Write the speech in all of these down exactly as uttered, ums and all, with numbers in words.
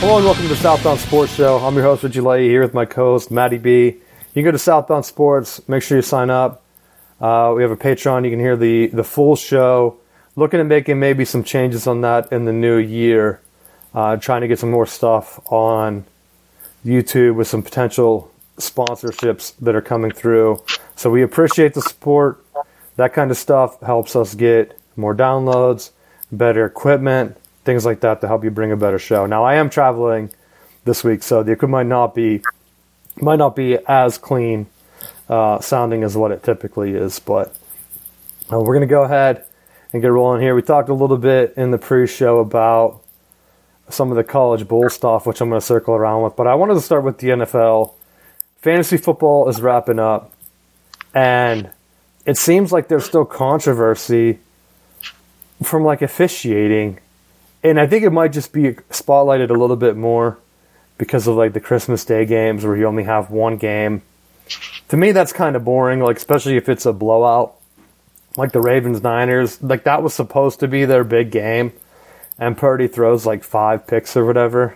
Hello and welcome to the Southbound Sports Show. I'm your host, Richie Leahy, here with my co-host, Matty B. You can go to Southbound Sports. Make sure you sign up. Uh, we have a Patreon. You can hear the, the full show. Looking at making maybe some changes on that in the new year. Uh, trying to get some more stuff on YouTube with some potential sponsorships that are coming through. So we appreciate the support. That kind of stuff helps us get more downloads, better equipment, things like that to help you bring a better show. Now, I am traveling this week, so the equipment might not be might not be as clean uh, sounding as what it typically is, but uh, we're going to go ahead and get rolling here. We talked a little bit in the pre-show about some of the college bowl stuff, which I'm going to circle around with, but I wanted to start with the N F L. Fantasy football is wrapping up, and it seems like there's still controversy from like officiating. And I think it might just be spotlighted a little bit more because of like the Christmas Day games where you only have one game. To me, that's kind of boring, like especially if it's a blowout, like the Ravens-Niners. Like that was supposed to be their big game, and Purdy throws like five picks or whatever,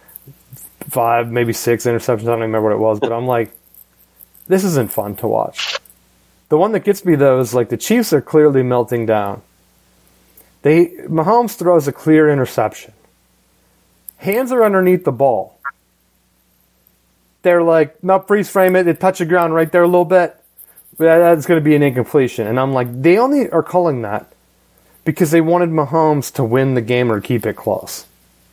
five, maybe six interceptions. I don't remember what it was, but I'm like, this isn't fun to watch. The one that gets me though is like the Chiefs are clearly melting down. They Mahomes throws a clear interception. Hands are underneath the ball. They're like, no, freeze frame it. They touch the ground right there a little bit. That's going to be an incompletion. And I'm like, they only are calling that because they wanted Mahomes to win the game or keep it close.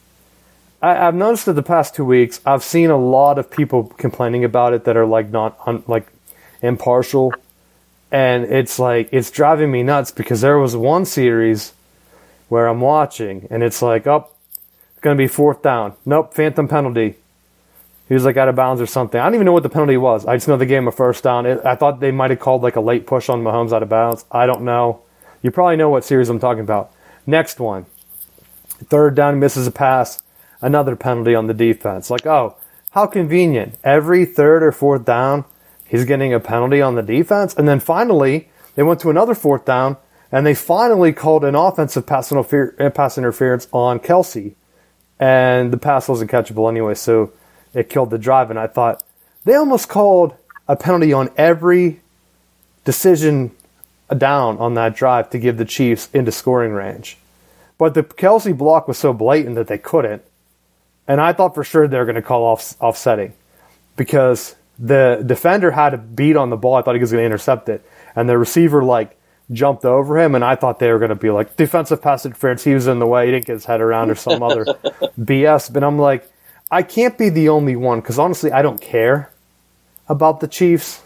I, I've noticed that the past two weeks, I've seen a lot of people complaining about it that are like not un, like impartial. And it's like, it's driving me nuts because there was one series where I'm watching, and it's like, oh, it's going to be fourth down. Nope, phantom penalty. He was like out of bounds or something. I don't even know what the penalty was. I just know they gave him a first down. It, I thought they might have called like a late push on Mahomes out of bounds. I don't know. You probably know what series I'm talking about. Next one. Third down, misses a pass. Another penalty on the defense. Like, oh, how convenient. Every third or fourth down, he's getting a penalty on the defense. And then finally, they went to another fourth down, and they finally called an offensive pass, interfer- pass interference on Kelsey. And the pass wasn't catchable anyway, so it killed the drive. And I thought, they almost called a penalty on every decision down on that drive to give the Chiefs into scoring range. But the Kelsey block was so blatant that they couldn't. And I thought for sure they were going to call off offsetting because the defender had a beat on the ball. I thought he was going to intercept it. And the receiver, like, jumped over him, and I thought they were going to be like, defensive pass interference, he was in the way, he didn't get his head around or some other B S. But I'm like, I can't be the only one, because honestly, I don't care about the Chiefs.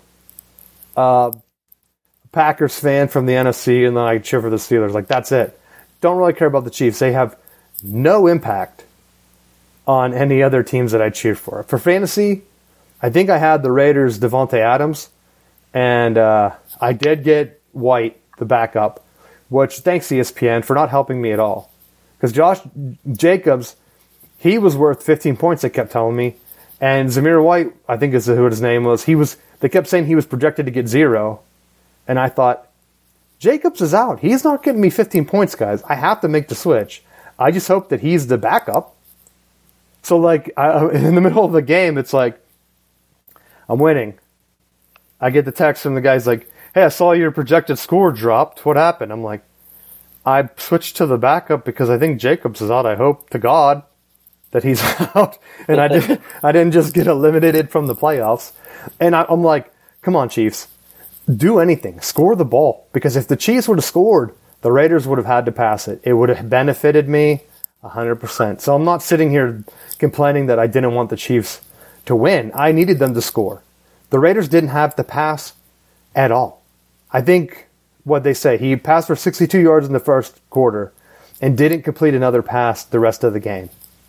Uh, Packers fan from the N F C, and then I cheer for the Steelers. Like, that's it. Don't really care about the Chiefs. They have no impact on any other teams that I cheer for. For fantasy, I think I had the Raiders' Devontae Adams, and uh, I did get White, the backup, which thanks E S P N for not helping me at all. Because Josh Jacobs, he was worth fifteen points, they kept telling me. And Zamir White, I think is who his name was, he was. They kept saying he was projected to get zero. And I thought, Jacobs is out. He's not getting me fifteen points, guys. I have to make the switch. I just hope that he's the backup. So, like, I, in the middle of the game, it's like, I'm winning. I get the text from the guy's like, hey, I saw your projected score dropped. What happened? I'm like, I switched to the backup because I think Jacobs is out. I hope to God that he's out. And I didn't, I didn't just get eliminated from the playoffs. And I, I'm like, come on, Chiefs. Do anything. Score the ball. Because if the Chiefs would have scored, the Raiders would have had to pass it. It would have benefited me one hundred percent. So I'm not sitting here complaining that I didn't want the Chiefs to win. I needed them to score. The Raiders didn't have to pass at all. I think what they say, he passed for sixty-two yards in the first quarter and didn't complete another pass the rest of the game.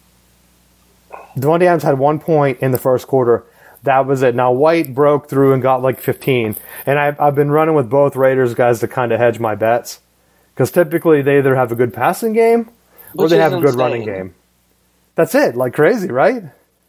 Devontae Adams had one point in the first quarter. That was it. Now, White broke through and got like fifteen. And I've, I've been running with both Raiders guys to kind of hedge my bets. Because typically they either have a good passing game or Which they have a good insane. running game. That's it. Like crazy, right?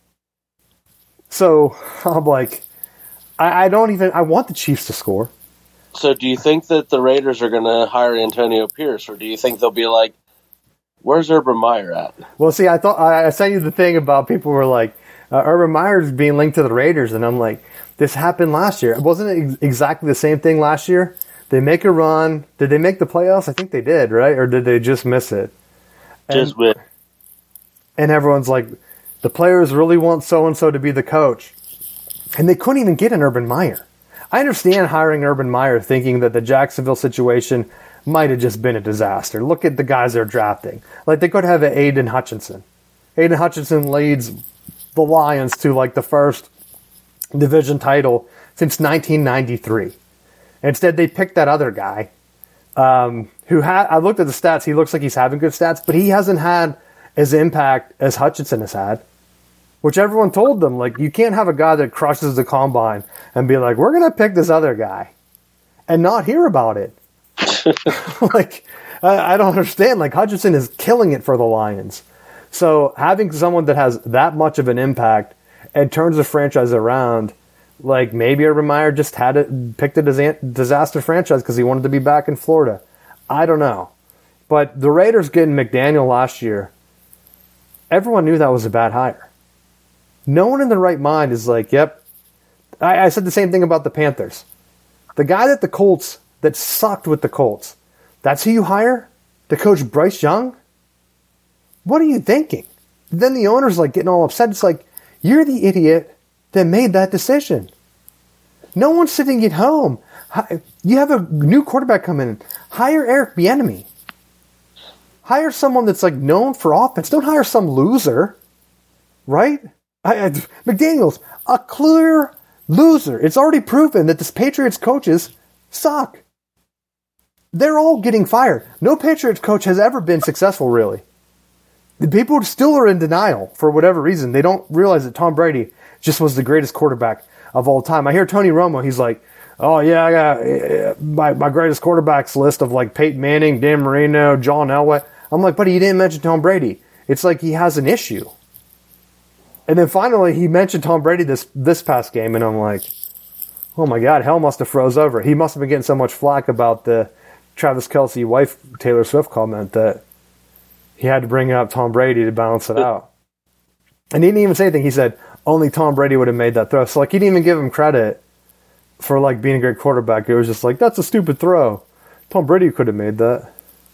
So I'm like, I, I don't even, I want the Chiefs to score. So do you think that the Raiders are going to hire Antonio Pierce, or do you think they'll be like, Where's Urban Meyer at? Well, see, I thought I sent you the thing about people were like, uh, Urban Meyer's being linked to the Raiders, and I'm like, this happened last year. Wasn't it ex- exactly the same thing last year? They make a run. Did they make the playoffs? I think they did, right? Or did they just miss it? And, just miss. And everyone's like, the players really want so-and-so to be the coach. And they couldn't even get an Urban Meyer. I understand hiring Urban Meyer thinking that the Jacksonville situation might have just been a disaster. Look at the guys they're drafting. Like, they could have an Aiden Hutchinson. Aiden Hutchinson leads the Lions to, like, the first division title since nineteen ninety-three. Instead, they picked that other guy um, who had, I looked at the stats, he looks like he's having good stats, but he hasn't had as impact as Hutchinson has had. Which everyone told them, like, you can't have a guy that crushes the combine and be like, we're going to pick this other guy and not hear about it. Like, I, I don't understand. Like, Hutchinson is killing it for the Lions. So having someone that has that much of an impact and turns the franchise around, like, maybe Urban Meyer just had it, picked a disaster franchise because he wanted to be back in Florida. I don't know. But the Raiders getting McDaniel last year, everyone knew that was a bad hire. No one in their right mind is like, yep. I, I said the same thing about the Panthers. The guy that the Colts, that sucked with the Colts, that's who you hire? To coach Bryce Young? What are you thinking? Then the owner's like getting all upset. It's like, you're the idiot that made that decision. No one's sitting at home. You have a new quarterback come in. Hire Eric Bieniemy. Hire someone that's like known for offense. Don't hire some loser. Right? I, I, McDaniels, a clear loser. It's already proven that the Patriots coaches suck. They're all getting fired. No Patriots coach has ever been successful, really. The people still are in denial for whatever reason. They don't realize that Tom Brady just was the greatest quarterback of all time. I hear Tony Romo, he's like, oh yeah, I got uh, my, my greatest quarterbacks list of like Peyton Manning, Dan Marino, John Elway. I'm like, buddy, you didn't mention Tom Brady. It's like he has an issue. And then finally, he mentioned Tom Brady this this past game, and I'm like, oh my God, hell must have froze over. He must have been getting so much flack about the Travis Kelce wife Taylor Swift comment that he had to bring up Tom Brady to balance it out. And he didn't even say anything. He said only Tom Brady would have made that throw. So like, he didn't even give him credit for like being a great quarterback. It was just like, that's a stupid throw. Tom Brady could have made that.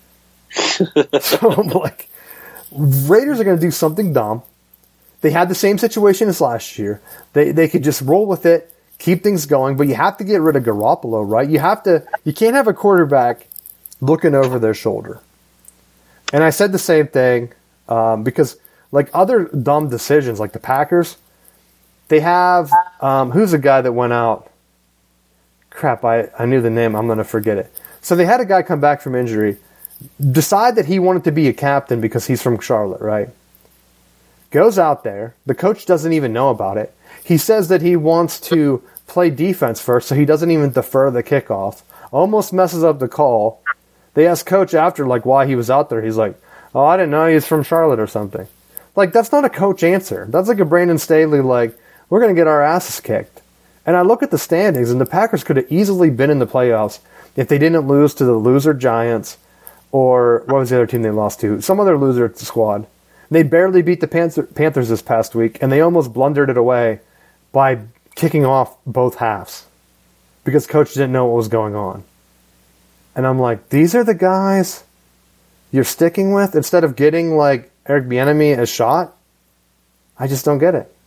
So I'm like, Raiders are going to do something dumb. They had the same situation as last year. They they could just roll with it, keep things going, but you have to get rid of Garoppolo, right? You have to. You can't have a quarterback looking over their shoulder. And I said the same thing um, because, like other dumb decisions, like the Packers, they have um, who's the guy that went out? Crap, I, I knew the name. I'm going to forget it. So they had a guy come back from injury, decide that he wanted to be a captain because he's from Charlotte, right? Goes out there. The coach doesn't even know about it. He says that he wants to play defense first, so he doesn't even defer the kickoff. Almost messes up the call. They ask coach after, like, why he was out there. He's like, oh, I didn't know he was from Charlotte or something. Like, that's not a coach answer. That's like a Brandon Staley, like, we're going to get our asses kicked. And I look at the standings, and the Packers could have easily been in the playoffs if they didn't lose to the loser Giants or what was the other team they lost to? Some other loser squad. They barely beat the Panther- Panthers this past week, and they almost blundered it away by kicking off both halves because coach didn't know what was going on. And I'm like, these are the guys you're sticking with instead of getting like Eric Bieniemy a shot? I just don't get it.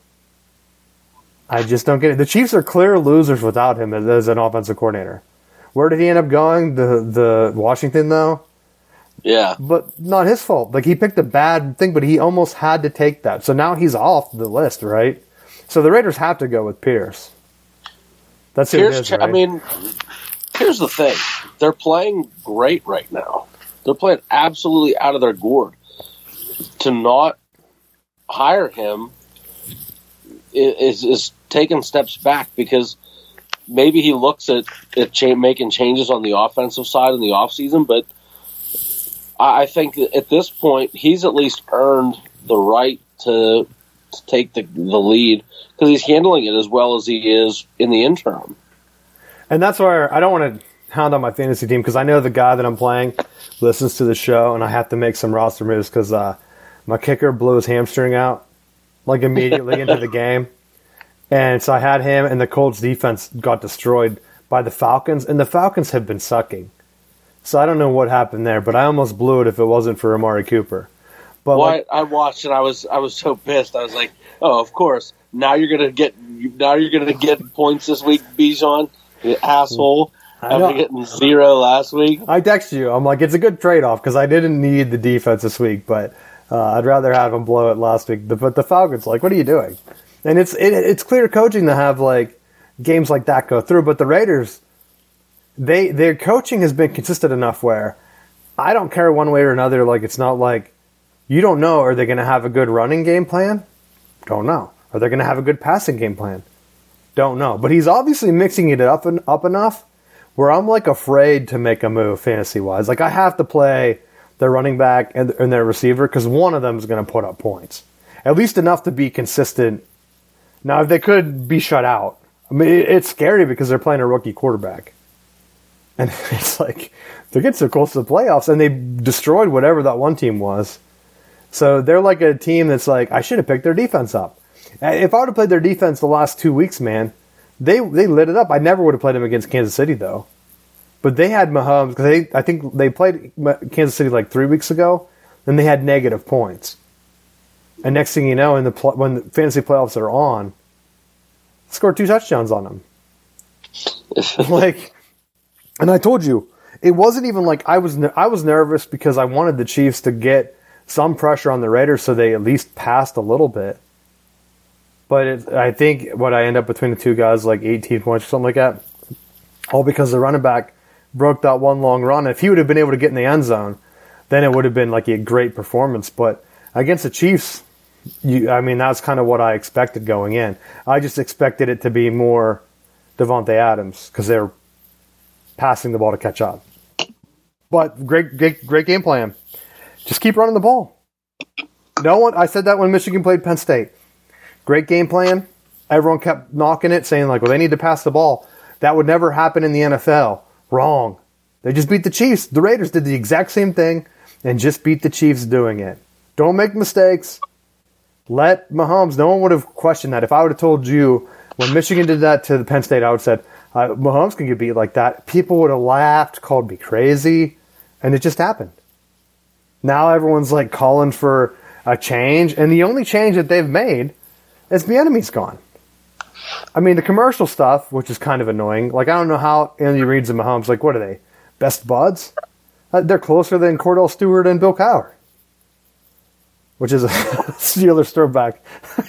I just don't get it. The Chiefs are clear losers without him as an offensive coordinator. Where did he end up going? The the Washington, though? Yeah. But not his fault. Like, he picked a bad thing, but he almost had to take that. So now he's off the list, right? So the Raiders have to go with Pierce. That's who Pierce, it is, right? I mean, here's the thing. They're playing great right now. They're playing absolutely out of their gourd. To not hire him is, is taking steps back because maybe he looks at, at cha- making changes on the offensive side in the offseason, but I think at this point he's at least earned the right to, to take the, the lead because he's handling it as well as he is in the interim. And that's where I don't want to hound on my fantasy team because I know the guy that I'm playing listens to the show, and I have to make some roster moves because uh, my kicker blew his hamstring out like immediately into the game. And so I had him, and the Colts defense got destroyed by the Falcons, and the Falcons have been sucking. So I don't know what happened there, but I almost blew it if it wasn't for Amari Cooper. But well, like, I, I watched and I was I was so pissed. I was like, oh, of course. Now you're gonna get now you're gonna get points this week, Bijan, you asshole. After getting zero last week. I text you. I'm like, it's a good trade off because I didn't need the defense this week, but uh, I'd rather have him blow it last week. But the Falcons, like, what are you doing? And it's it, it's clear coaching to have like games like that go through. But the Raiders, they their coaching has been consistent enough where I don't care one way or another. Like, it's not like you don't know. Are they going to have a good running game plan? Don't know. Are they going to have a good passing game plan? Don't know. But he's obviously mixing it up and up enough where I'm like afraid to make a move fantasy wise. Like, I have to play their running back and, and their receiver because one of them is going to put up points, at least enough to be consistent. Now, if they could be shut out, I mean, it, it's scary because they're playing a rookie quarterback. And it's like, they get so close to the playoffs, and they destroyed whatever that one team was. So they're like a team that's like, I should have picked their defense up. If I would have played their defense the last two weeks, man, they they lit it up. I never would have played them against Kansas City, though. But they had Mahomes, because they, I think they played Kansas City like three weeks ago, and they had negative points. And next thing you know, in the pl- when the fantasy playoffs are on, scored two touchdowns on them. Like, and I told you, it wasn't even like I was. I was nervous because I wanted the Chiefs to get some pressure on the Raiders so they at least passed a little bit. But it, I think what I end up between the two guys, like eighteen points or something like that, all because the running back broke that one long run. If he would have been able to get in the end zone, then it would have been like a great performance. But against the Chiefs, you, I mean, that's kind of what I expected going in. I just expected it to be more Devontae Adams because they're passing the ball to catch up. But great, great, great game plan. Just keep running the ball. No one. I said that when Michigan played Penn State. Great game plan. Everyone kept knocking it, saying like, well, they need to pass the ball. That would never happen in the N F L. Wrong. They just beat the Chiefs. The Raiders did the exact same thing and just beat the Chiefs doing it. Don't make mistakes. Let Mahomes. No one would have questioned that. If I would have told you when Michigan did that to the Penn State, I would have said, uh, Mahomes can get beat like that. People would have laughed, called me crazy, and it just happened. Now everyone's like calling for a change, and the only change that they've made is Bieniemy's gone. I mean, the commercial stuff, which is kind of annoying. Like, I don't know how Andy Reid's and Mahomes, like, what are they? Best buds? Uh, they're closer than Cordell Stewart and Bill Cowher, which is a Steelers throwback.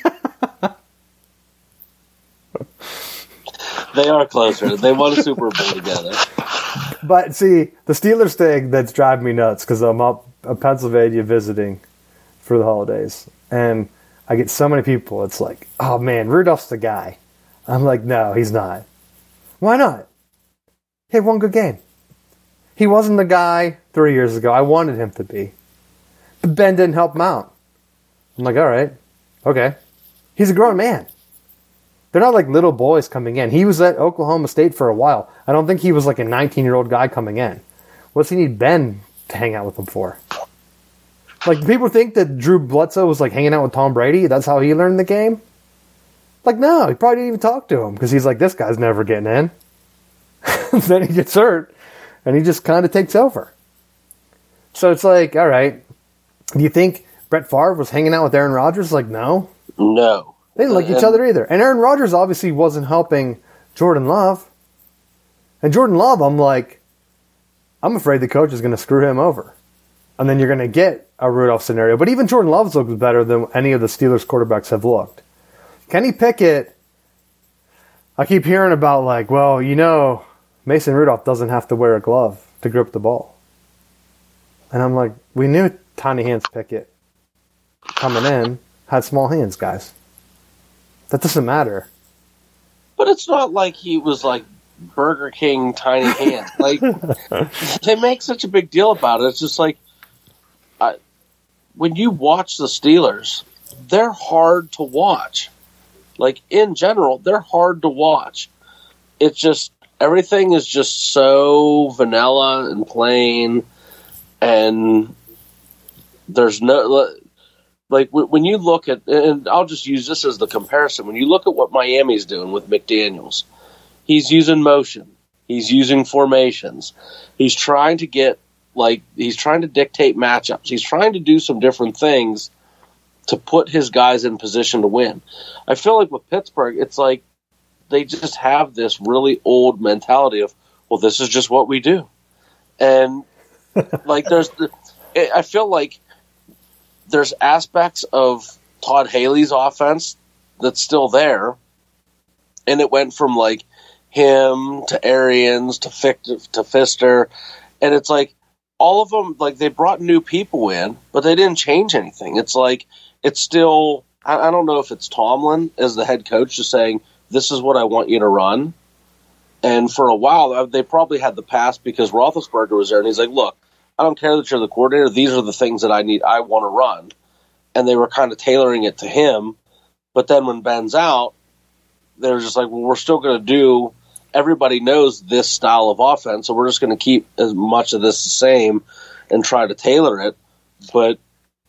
They are closer. They won a Super Bowl together. But see, the Steelers thing that's driving me nuts because I'm up in Pennsylvania visiting for the holidays, and I get so many people. It's like, oh man, Rudolph's the guy. I'm like, no, he's not. Why not? He had one good game. He wasn't the guy three years ago. I wanted him to be. But Ben didn't help him out. I'm like, all right, okay. He's a grown man. They're not like little boys coming in. He was at Oklahoma State for a while. I don't think he was like a nineteen-year-old guy coming in. What's he need Ben to hang out with him for? Like, people think that Drew Bledsoe was like hanging out with Tom Brady. That's how he learned the game. Like, no, he probably didn't even talk to him because he's like, this guy's never getting in. Then he gets hurt, and he just kind of takes over. So it's like, all right, do you think Brett Favre was hanging out with Aaron Rodgers? Like, no. No. They didn't like each other either. And Aaron Rodgers obviously wasn't helping Jordan Love. And Jordan Love, I'm like, I'm afraid the coach is going to screw him over. And then you're going to get a Rudolph scenario. But even Jordan Love's looks better than any of the Steelers quarterbacks have looked. Kenny Pickett, I keep hearing about like, well, you know, Mason Rudolph doesn't have to wear a glove to grip the ball. And I'm like, we knew Tiny Hands Pickett coming in had small hands, guys. That doesn't matter. But it's not like he was like Burger King tiny hands. Like, they make such a big deal about it. It's just like, I, when you watch the Steelers, they're hard to watch. Like, in general, they're hard to watch. It's just, everything is just so vanilla and plain, and there's no, like, when you look at, and I'll just use this as the comparison, when you look at what Miami's doing with McDaniels, he's using motion, he's using formations, he's trying to get, like, he's trying to dictate matchups, he's trying to do some different things to put his guys in position to win. I feel like with Pittsburgh, it's like they just have this really old mentality of, well, this is just what we do. And, like, there's, the, I feel like there's aspects of Todd Haley's offense that's still there, and it went from, like, him to Arians to Fick to, to Fister, and it's like all of them, like, they brought new people in, but they didn't change anything. It's like it's still, I, I don't know if it's Tomlin as the head coach just saying, this is what I want you to run. And for a while, they probably had the pass because Roethlisberger was there, and he's like, look, I don't care that you're the coordinator. These are the things that I need. I want to run. And they were kind of tailoring it to him. But then when Ben's out, they're just like, well, we're still going to do, everybody knows this style of offense, so we're just going to keep as much of this the same and try to tailor it. But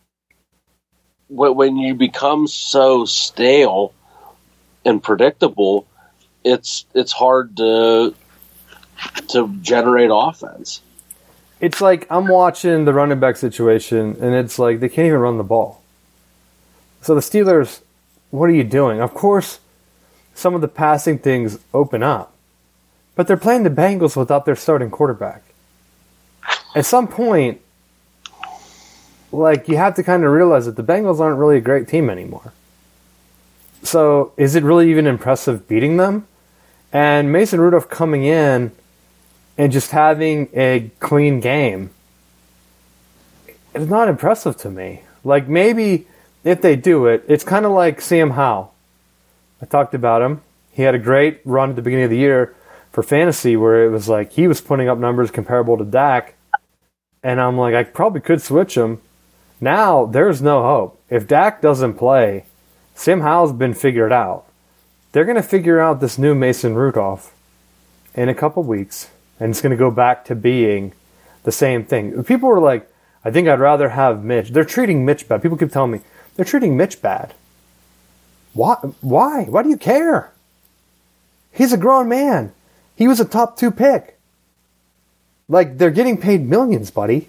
when you become so stale and predictable, it's it's hard to to generate offense. It's like I'm watching the running back situation, and it's like they can't even run the ball. So the Steelers, what are you doing? Of course, some of the passing things open up, but they're playing the Bengals without their starting quarterback. At some point, like, you have to kind of realize that the Bengals aren't really a great team anymore. So is it really even impressive beating them? And Mason Rudolph coming in and just having a clean game, it's not impressive to me. Like, maybe if they do it, it's kind of like Sam Howell. I talked about him. He had a great run at the beginning of the year for fantasy where it was like he was putting up numbers comparable to Dak. And I'm like, I probably could switch him. Now, there's no hope. If Dak doesn't play, Sam Howell's been figured out. They're going to figure out this new Mason Rudolph in a couple weeks, and it's going to go back to being the same thing. People were like, I think I'd rather have Mitch. They're treating Mitch bad. People keep telling me, they're treating Mitch bad. Why? Why? Why do you care? He's a grown man. He was a top two pick. Like, they're getting paid millions, buddy.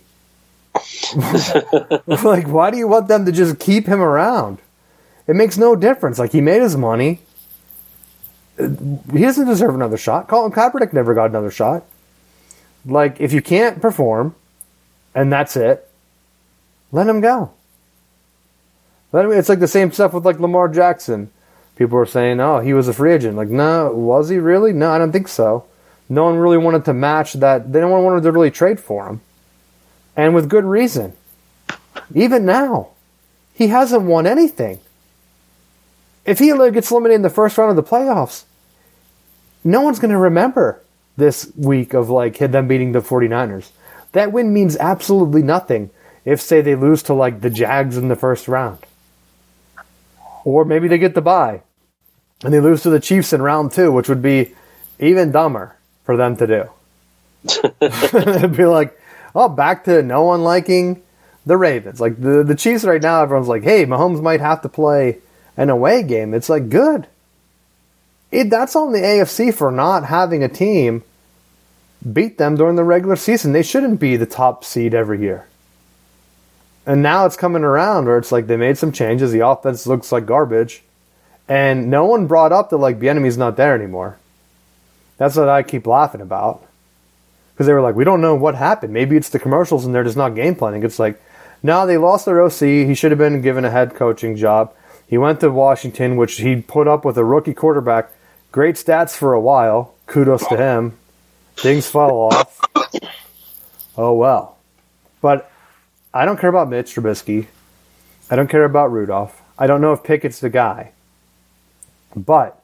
Like, why do you want them to just keep him around? It makes no difference. Like, he made his money. He doesn't deserve another shot. Colin Kaepernick never got another shot. Like, if you can't perform, and that's it, let him go. Let him, it's like the same stuff with, like, Lamar Jackson. People were saying, oh, he was a free agent. Like, no, was he really? No, I don't think so. No one really wanted to match that. They don't wanted to really trade for him. And with good reason. Even now, he hasn't won anything. If he gets eliminated in the first round of the playoffs, no one's going to remember this week of, like, them beating the 49ers. That win means absolutely nothing if, say, they lose to, like, the Jags in the first round. Or maybe they get the bye and they lose to the Chiefs in round two, which would be even dumber for them to do. It'd be like, oh, back to no one liking the Ravens. Like, the, the Chiefs right now, everyone's like, hey, Mahomes might have to play an away game. It's like, good. It, that's on the A F C for not having a team beat them during the regular season. They shouldn't be the top seed every year. And now it's coming around where it's like they made some changes. The offense looks like garbage. And no one brought up that, like, Bieniemy's not there anymore. That's what I keep laughing about. Because they were like, we don't know what happened. Maybe it's the commercials and they're just not game planning. It's like, no, they lost their O C. He should have been given a head coaching job. He went to Washington, which he put up with a rookie quarterback. Great stats for a while. Kudos to him. Things fell off. Oh, well. But I don't care about Mitch Trubisky. I don't care about Rudolph. I don't know if Pickett's the guy. But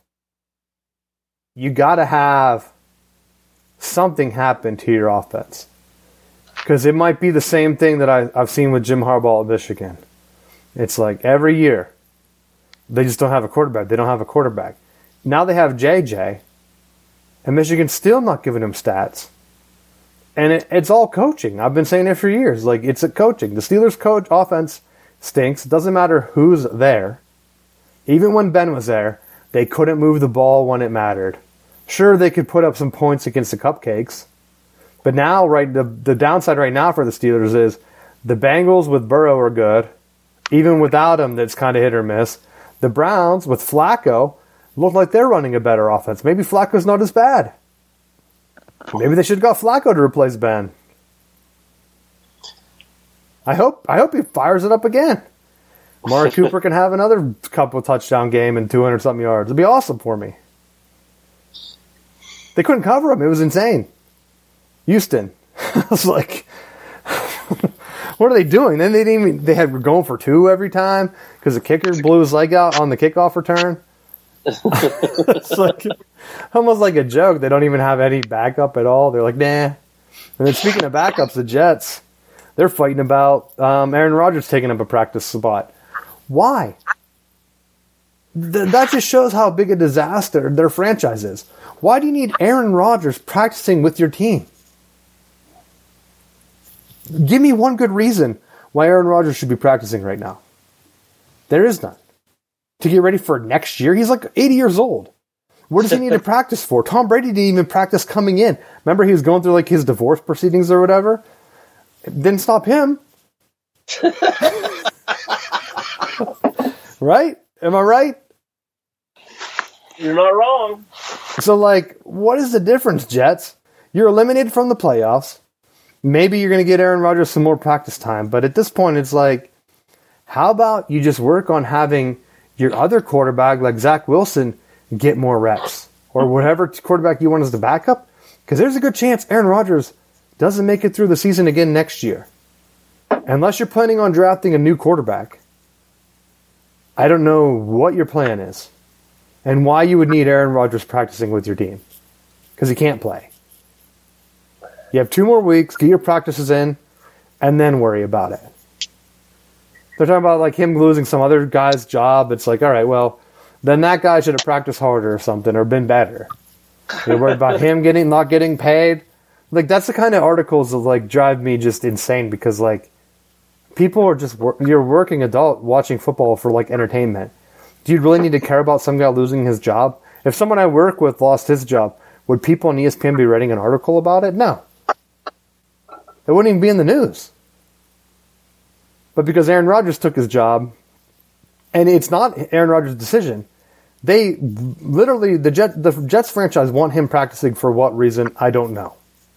you got to have something happen to your offense. Because it might be the same thing that I, I've seen with Jim Harbaugh at Michigan. It's like every year, they just don't have a quarterback. They don't have a quarterback. Now they have J J, And Michigan's still not giving him stats. And it, it's all coaching. I've been saying it for years. Like, it's a coaching. The Steelers' coach offense stinks. It doesn't matter who's there. Even when Ben was there, they couldn't move the ball when it mattered. Sure, they could put up some points against the Cupcakes. But now, right, the, the downside right now for the Steelers is the Bengals with Burrow are good. Even without him, that's kind of hit or miss. The Browns with Flacco look like they're running a better offense. Maybe Flacco's not as bad. Maybe they should have got Flacco to replace Ben. I hope I hope he fires it up again. Amari Cooper can have another couple touchdown game and two hundred something yards. It'd be awesome for me. They couldn't cover him. It was insane. Houston. I was like, what are they doing? Then they didn't even, they had were going for two every time because the kicker blew his leg out on the kickoff return. It's like almost like a joke. They don't even have any backup at all. They're like, nah. And then speaking of backups, the Jets, they're fighting about um, Aaron Rodgers taking up a practice spot. Why? Th- that just shows how big a disaster their franchise is. Why do you need Aaron Rodgers practicing with your team? Give me one good reason why Aaron Rodgers should be practicing right now. There is none. To get ready for next year? He's like eighty years old. What does he need to practice for? Tom Brady didn't even practice coming in. Remember he was going through like his divorce proceedings or whatever? It didn't stop him. Right? Am I right? You're not wrong. So, like, what is the difference, Jets? You're eliminated from the playoffs. Maybe you're going to get Aaron Rodgers some more practice time. But at this point, it's like, how about you just work on having your other quarterback, like Zach Wilson, get more reps? Or whatever quarterback you want as the backup? Because there's a good chance Aaron Rodgers doesn't make it through the season again next year. Unless you're planning on drafting a new quarterback. I don't know what your plan is. And why you would need Aaron Rodgers practicing with your team. Because he can't play. You have two more weeks, get your practices in, and then worry about it. They're talking about like him losing some other guy's job. It's like, all right, well, then that guy should have practiced harder or something, or been better. You're worried about him getting not getting paid. Like, that's the kind of articles that like drive me just insane because like people are just wor- you're a working adult watching football for like entertainment. Do you really need to care about some guy losing his job? If someone I work with lost his job, would people on E S P N be writing an article about it? No. It wouldn't even be in the news. But because Aaron Rodgers took his job, and it's not Aaron Rodgers' decision, they literally, the, Jet, the Jets franchise want him practicing for what reason? I don't know.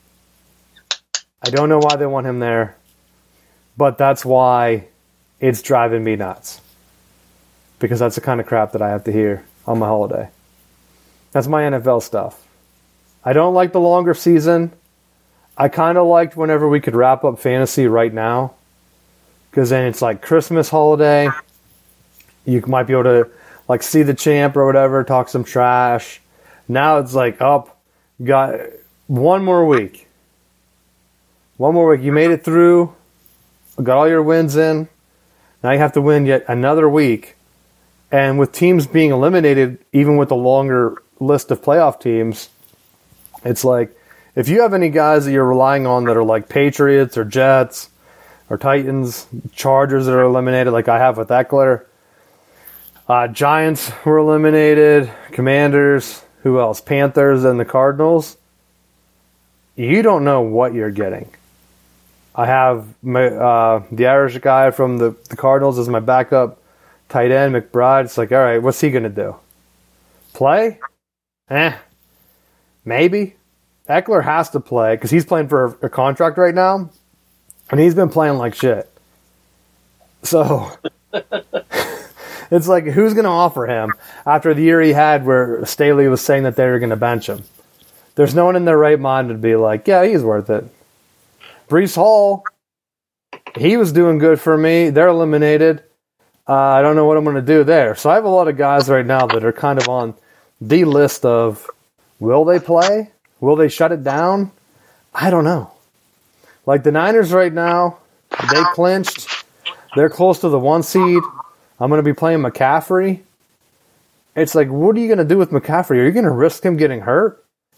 I don't know why they want him there, but that's why it's driving me nuts. Because that's the kind of crap that I have to hear on my holiday. That's my N F L stuff. I don't like the longer season. I kind of liked whenever we could wrap up fantasy right now. Because then it's like Christmas holiday. You might be able to like see the champ or whatever, talk some trash. Now it's like, up, oh, got one more week. One more week. You made it through. Got all your wins in. Now you have to win yet another week. And with teams being eliminated, even with a longer list of playoff teams, it's like, if you have any guys that you're relying on that are like Patriots or Jets or Titans, Chargers that are eliminated, like I have with Eckler, uh, Giants were eliminated, Commanders, who else? Panthers and the Cardinals. You don't know what you're getting. I have my, uh, the Irish guy from the, the Cardinals as my backup tight end, McBride. It's like, all right, what's he going to do? Play? Eh. Maybe. Eckler has to play because he's playing for a, a contract right now, and he's been playing like shit. So, it's like, who's going to offer him after the year he had where Staley was saying that they were going to bench him? There's no one in their right mind to be like, yeah, he's worth it. Breece Hall, he was doing good for me. They're eliminated. Uh, I don't know what I'm going to do there. So I have a lot of guys right now that are kind of on the list of, will they play? Will they shut it down? I don't know. Like the Niners right now, they clinched. They're close to the one seed. I'm going to be playing McCaffrey. It's like, what are you going to do with McCaffrey? Are you going to risk him getting hurt?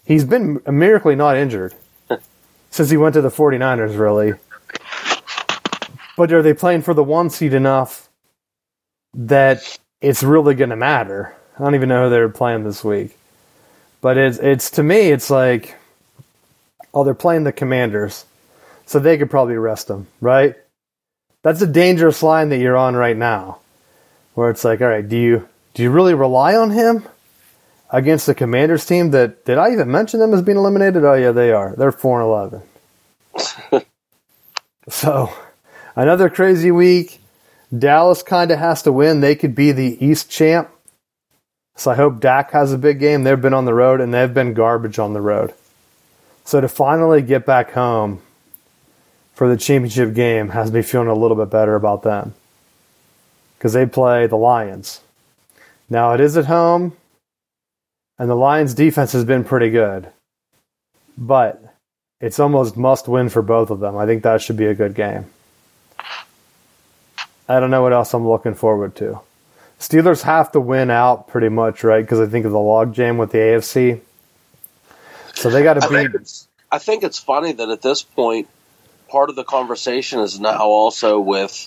He's been miraculously not injured since he went to the 49ers, really. But are they playing for the one seed enough that it's really going to matter? I don't even know who they're playing this week. But it's, it's to me, it's like, oh, they're playing the Commanders, so they could probably rest them, right? That's a dangerous line that you're on right now, where it's like, all right, do you do you really rely on him against the Commanders team that, did I even mention them as being eliminated? Oh, yeah, they are. They're four and eleven. So, another crazy week. Dallas kind of has to win. They could be the East champ. So I hope Dak has a big game. They've been on the road, and they've been garbage on the road. So to finally get back home for the championship game has me feeling a little bit better about them. Because they play the Lions. Now, it is at home, and the Lions' defense has been pretty good. But it's almost must-win for both of them. I think that should be a good game. I don't know what else I'm looking forward to. Steelers have to win out pretty much, right? Because I think of the logjam with the A F C. So they got to beat. Think I think it's funny that at this point, part of the conversation is now also with,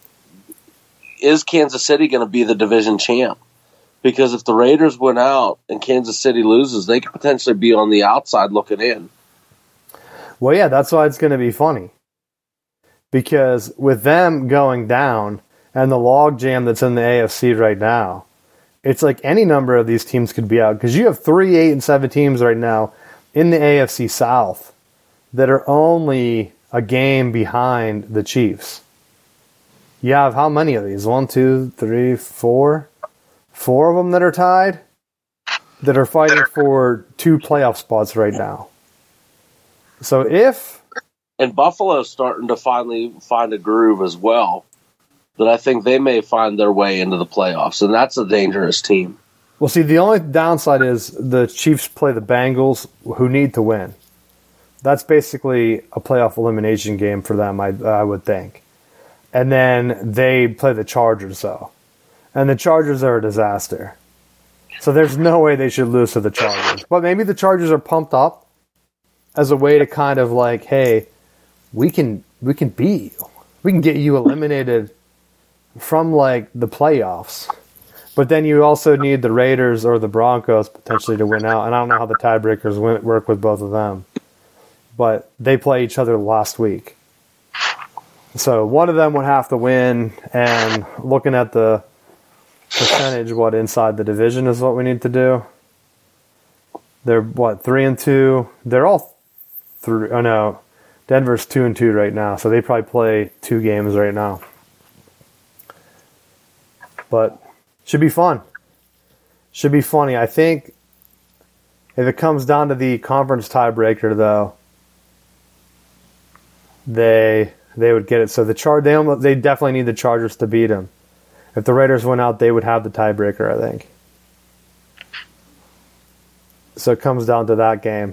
is Kansas City going to be the division champ? Because if the Raiders win out and Kansas City loses, they could potentially be on the outside looking in. Well, yeah, that's why it's going to be funny. Because with them going down and the logjam that's in the A F C right now, it's like any number of these teams could be out. Because you have three, eight, and seven teams right now in the A F C South that are only a game behind the Chiefs. You have how many of these? One, two, three, four? Four of them that are tied that are fighting for two playoff spots right now. So if... And Buffalo's starting to finally find a groove as well, that I think they may find their way into the playoffs, and that's a dangerous team. Well, see, the only downside is the Chiefs play the Bengals, who need to win. That's basically a playoff elimination game for them, I, I would think. And then they play the Chargers, though. And the Chargers are a disaster. So there's no way they should lose to the Chargers. But maybe the Chargers are pumped up as a way to kind of like, hey, we can we can beat you. We can get you eliminated from like the playoffs. But then you also need the Raiders or the Broncos potentially to win out. And I don't know how the tiebreakers win, work with both of them. But they play each other last week. So one of them would have to win. And looking at the percentage, what, inside the division is what we need to do. They're, what, three and two? They're all three. Oh, no. Denver's two and two right now. So they probably play two games right now. But should be fun. Should be funny. I think if it comes down to the conference tiebreaker, though, they they would get it. So the Char they almost, they definitely need the Chargers to beat them. If the Raiders went out, they would have the tiebreaker, I think. So it comes down to that game.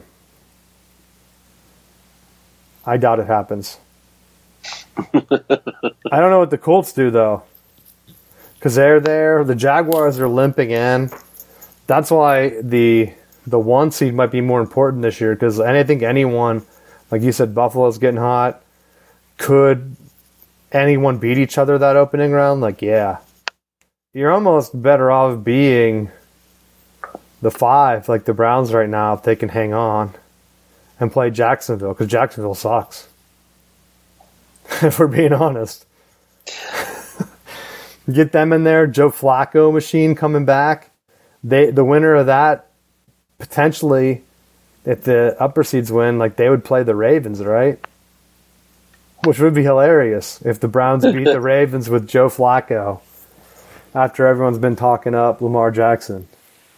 I doubt it happens. I don't know what the Colts do, though. Because they're there. The Jaguars are limping in. That's why the the one seed might be more important this year. Because I think anyone, like you said, Buffalo's getting hot. Could anyone beat each other that opening round? Like, yeah. You're almost better off being the five, like the Browns right now, if they can hang on and play Jacksonville. Because Jacksonville sucks. If we're being honest. Get them in there. Joe Flacco machine coming back. They the winner of that, potentially, if the upper seeds win, like they would play the Ravens, right? Which would be hilarious if the Browns beat the Ravens with Joe Flacco after everyone's been talking up Lamar Jackson.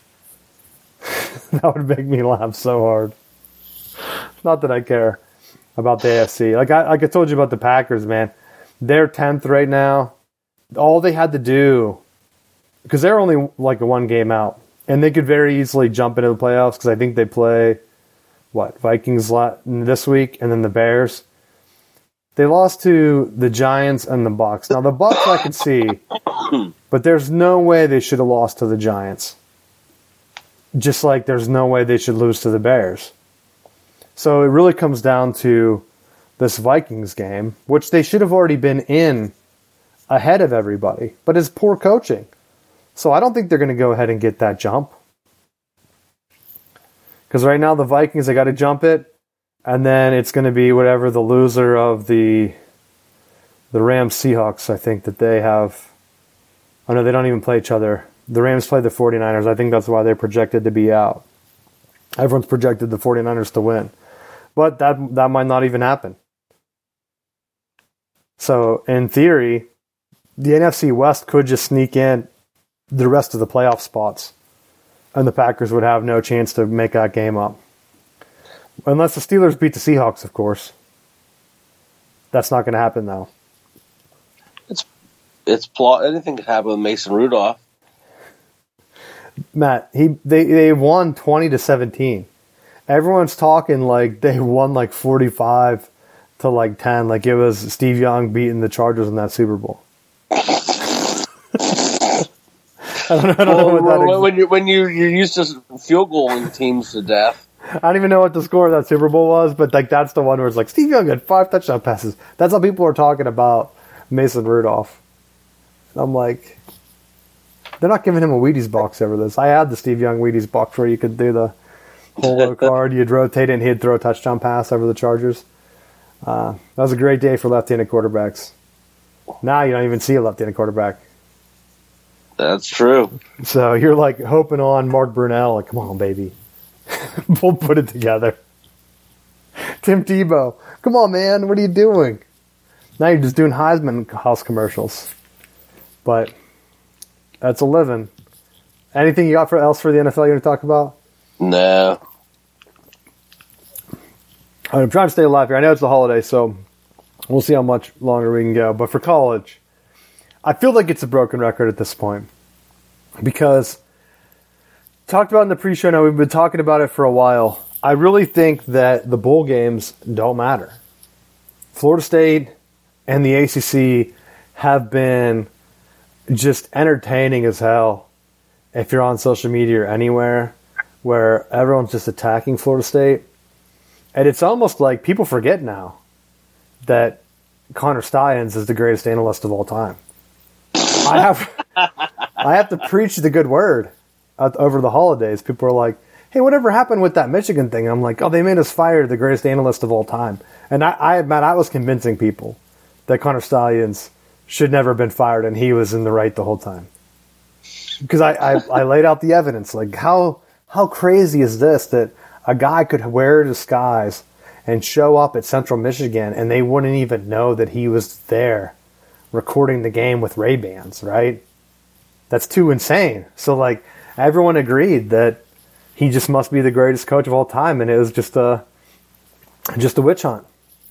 That would make me laugh so hard. Not that I care about the A F C. Like I, like I told you about the Packers, man. They're tenth right now. All they had to do, because they're only like a one game out, and they could very easily jump into the playoffs because I think they play, what, Vikings this week and then the Bears. They lost to the Giants and the Bucs. Now, the Bucs I could see, but there's no way they should have lost to the Giants. just like there's no way they should lose to the Bears. So it really comes down to this Vikings game, which they should have already been in ahead of everybody, but it's poor coaching. So I don't think they're going to go ahead and get that jump. Because right now the Vikings, they got to jump it, and then it's going to be whatever the loser of the the Rams Seahawks, I think, that they have. Oh, no, they don't even play each other. The Rams play the 49ers. I think that's why they're projected to be out. Everyone's projected the 49ers to win. But that that might not even happen. So, in theory, the N F C West could just sneak in the rest of the playoff spots, and the Packers would have no chance to make that game up. Unless the Steelers beat the Seahawks, of course. That's not going to happen, though. It's it's plot. Anything could happen with Mason Rudolph. Matt, he they they won twenty to seventeen. Everyone's talking like they won like forty-five to like ten, like it was Steve Young beating the Chargers in that Super Bowl. I don't know, I don't well, know what that well, is. when you when you you're used to field goaling teams to death. I don't even know what the score of that Super Bowl was, but like that's the one where it's like Steve Young had five touchdown passes. That's how people are talking about Mason Rudolph. I'm like, they're not giving him a Wheaties box over this. I had the Steve Young Wheaties box where you could do the holo card, you'd rotate it, and he'd throw a touchdown pass over the Chargers. Uh, that was a great day for left-handed quarterbacks. Now you don't even see a left-handed quarterback. That's true. So you're like hoping on Mark Brunell, like, come on, baby. We'll put it together. Tim Tebow, come on, man, what are you doing? Now you're just doing Heisman House commercials. But that's a living. Anything you got for else for the N F L you want to talk about? No. I'm trying to stay alive here. I know it's the holiday, so we'll see how much longer we can go. But for college, I feel like it's a broken record at this point. Because, talked about in the pre-show, now we've been talking about it for a while. I really think that the bowl games don't matter. Florida State and the A C C have been just entertaining as hell if you're on social media or anywhere where everyone's just attacking Florida State. And it's almost like people forget now that Connor Stians is the greatest analyst of all time. I have I have to preach the good word over the holidays. People are like, hey, whatever happened with that Michigan thing? And I'm like, oh, they made us fire the greatest analyst of all time. And I, I man, I was convincing people that Connor Stians should never have been fired and he was in the right the whole time. Because I, I, I laid out the evidence. Like, how how crazy is this that a guy could wear a disguise and show up at Central Michigan and they wouldn't even know that he was there recording the game with Ray-Bans, right? That's too insane. So, like, everyone agreed that he just must be the greatest coach of all time, and it was just a, just a witch hunt.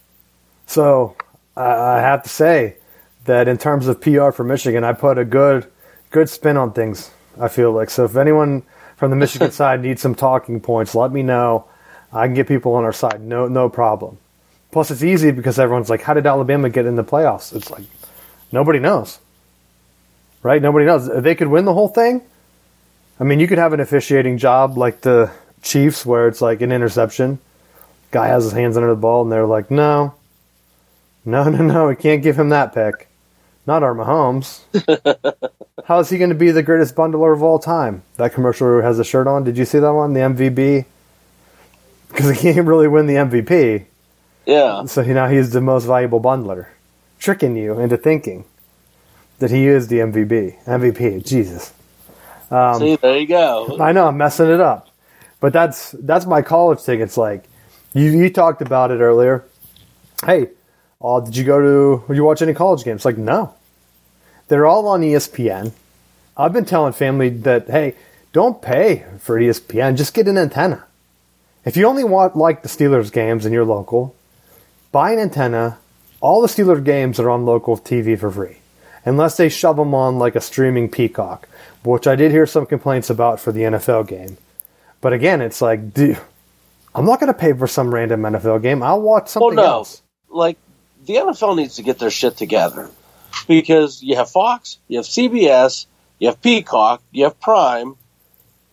So, I have to say that in terms of P R for Michigan, I put a good good spin on things, I feel like. So if anyone from the Michigan side needs some talking points, let me know. I can get people on our side. No no problem. Plus, it's easy because everyone's like, how did Alabama get in the playoffs? It's like, nobody knows. Right? Nobody knows. If they could win the whole thing, I mean, you could have an officiating job like the Chiefs where it's like an interception. Guy has his hands under the ball, and they're like, no. No, no, no, we can't give him that pick. Not our Mahomes. How is he going to be the greatest bundler of all time? That commercial where he has a shirt on. Did you see that one? The M V P? Because he can't really win the M V P. Yeah. So now he's the most valuable bundler. Tricking you into thinking that he is the M V P. M V P, Jesus. Um, See, there you go. I know, I'm messing it up. But that's that's my college thing. It's like, you, you talked about it earlier. Hey, Uh, did you go to, did you watch any college games? Like, no. They're all on E S P N. I've been telling family that, hey, don't pay for E S P N. Just get an antenna. If you only want, like, the Steelers games and you're local, buy an antenna. All the Steelers games are on local T V for free. Unless they shove them on, like, a streaming Peacock, which I did hear some complaints about for the N F L game. But again, it's like, dude, I'm not going to pay for some random N F L game. I'll watch something well, no. else. Like, the N F L needs to get their shit together because you have Fox, you have C B S, you have Peacock, you have Prime.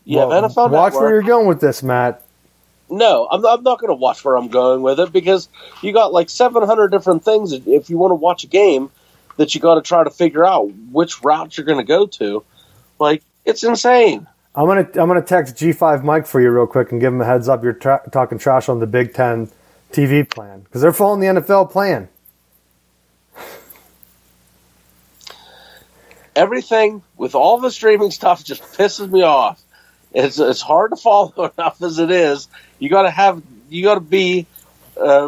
You well, have N F L watch Network. Where you're going with this, Matt. No, I'm not, I'm not going to watch where I'm going with it because you got like seven hundred different things if you want to watch a game that you got to try to figure out which route you're going to go to. Like, it's insane. I'm gonna I'm gonna text G five Mike for you real quick and give him a heads up. You're tra- talking trash on the Big Ten T V plan because they're following the N F L plan. Everything with all the streaming stuff just pisses me off. It's it's hard to follow enough as it is. You got to have you got to be uh,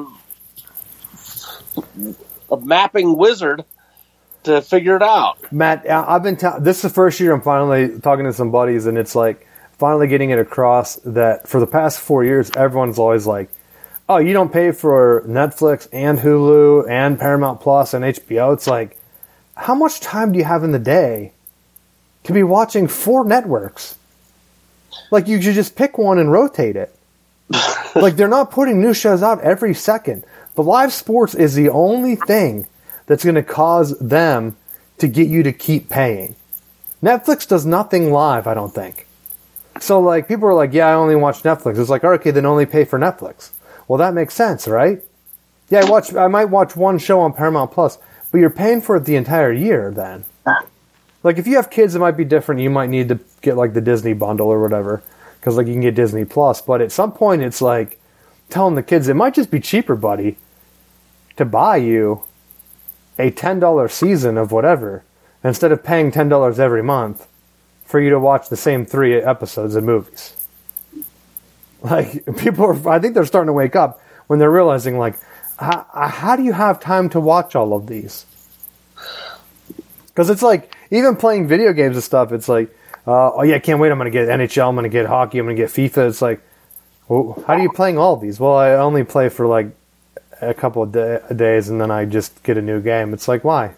a mapping wizard to figure it out. Matt, I've been ta- this is the first year I'm finally talking to some buddies, and it's like finally getting it across that for the past four years, everyone's always like, "Oh, you don't pay for Netflix and Hulu and Paramount Plus and H B O." It's like, how much time do you have in the day to be watching four networks? Like, you should just pick one and rotate it. Like, they're not putting new shows out every second. But live sports is the only thing that's going to cause them to get you to keep paying. Netflix does nothing live, I don't think. So, like, people are like, yeah, I only watch Netflix. It's like, okay, then only pay for Netflix. Well, that makes sense, right? Yeah, I watch. I might watch one show on Paramount Plus, but you're paying for it the entire year then. Like, if you have kids, it might be different. You might need to get, like, the Disney bundle or whatever. Because, like, you can get Disney Plus. But at some point, it's like telling the kids, it might just be cheaper, buddy, to buy you a ten dollars season of whatever instead of paying ten dollars every month for you to watch the same three episodes of movies. Like, people are, I think they're starting to wake up when they're realizing, like, how, how do you have time to watch all of these? Because it's like, even playing video games and stuff, it's like, uh, oh yeah, I can't wait, I'm going to get N H L, I'm going to get hockey, I'm going to get FIFA. It's like, well, how do you playing all of these? Well, I only play for like a couple of day- days and then I just get a new game. It's like, why?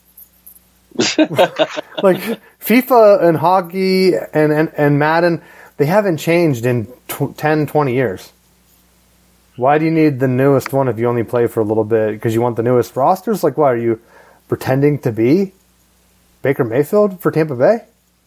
Like, FIFA and hockey and, and, and Madden, they haven't changed in tw- ten, twenty years. Why do you need the newest one if you only play for a little bit? Because you want the newest rosters? Like, what, are you pretending to be Baker Mayfield for Tampa Bay?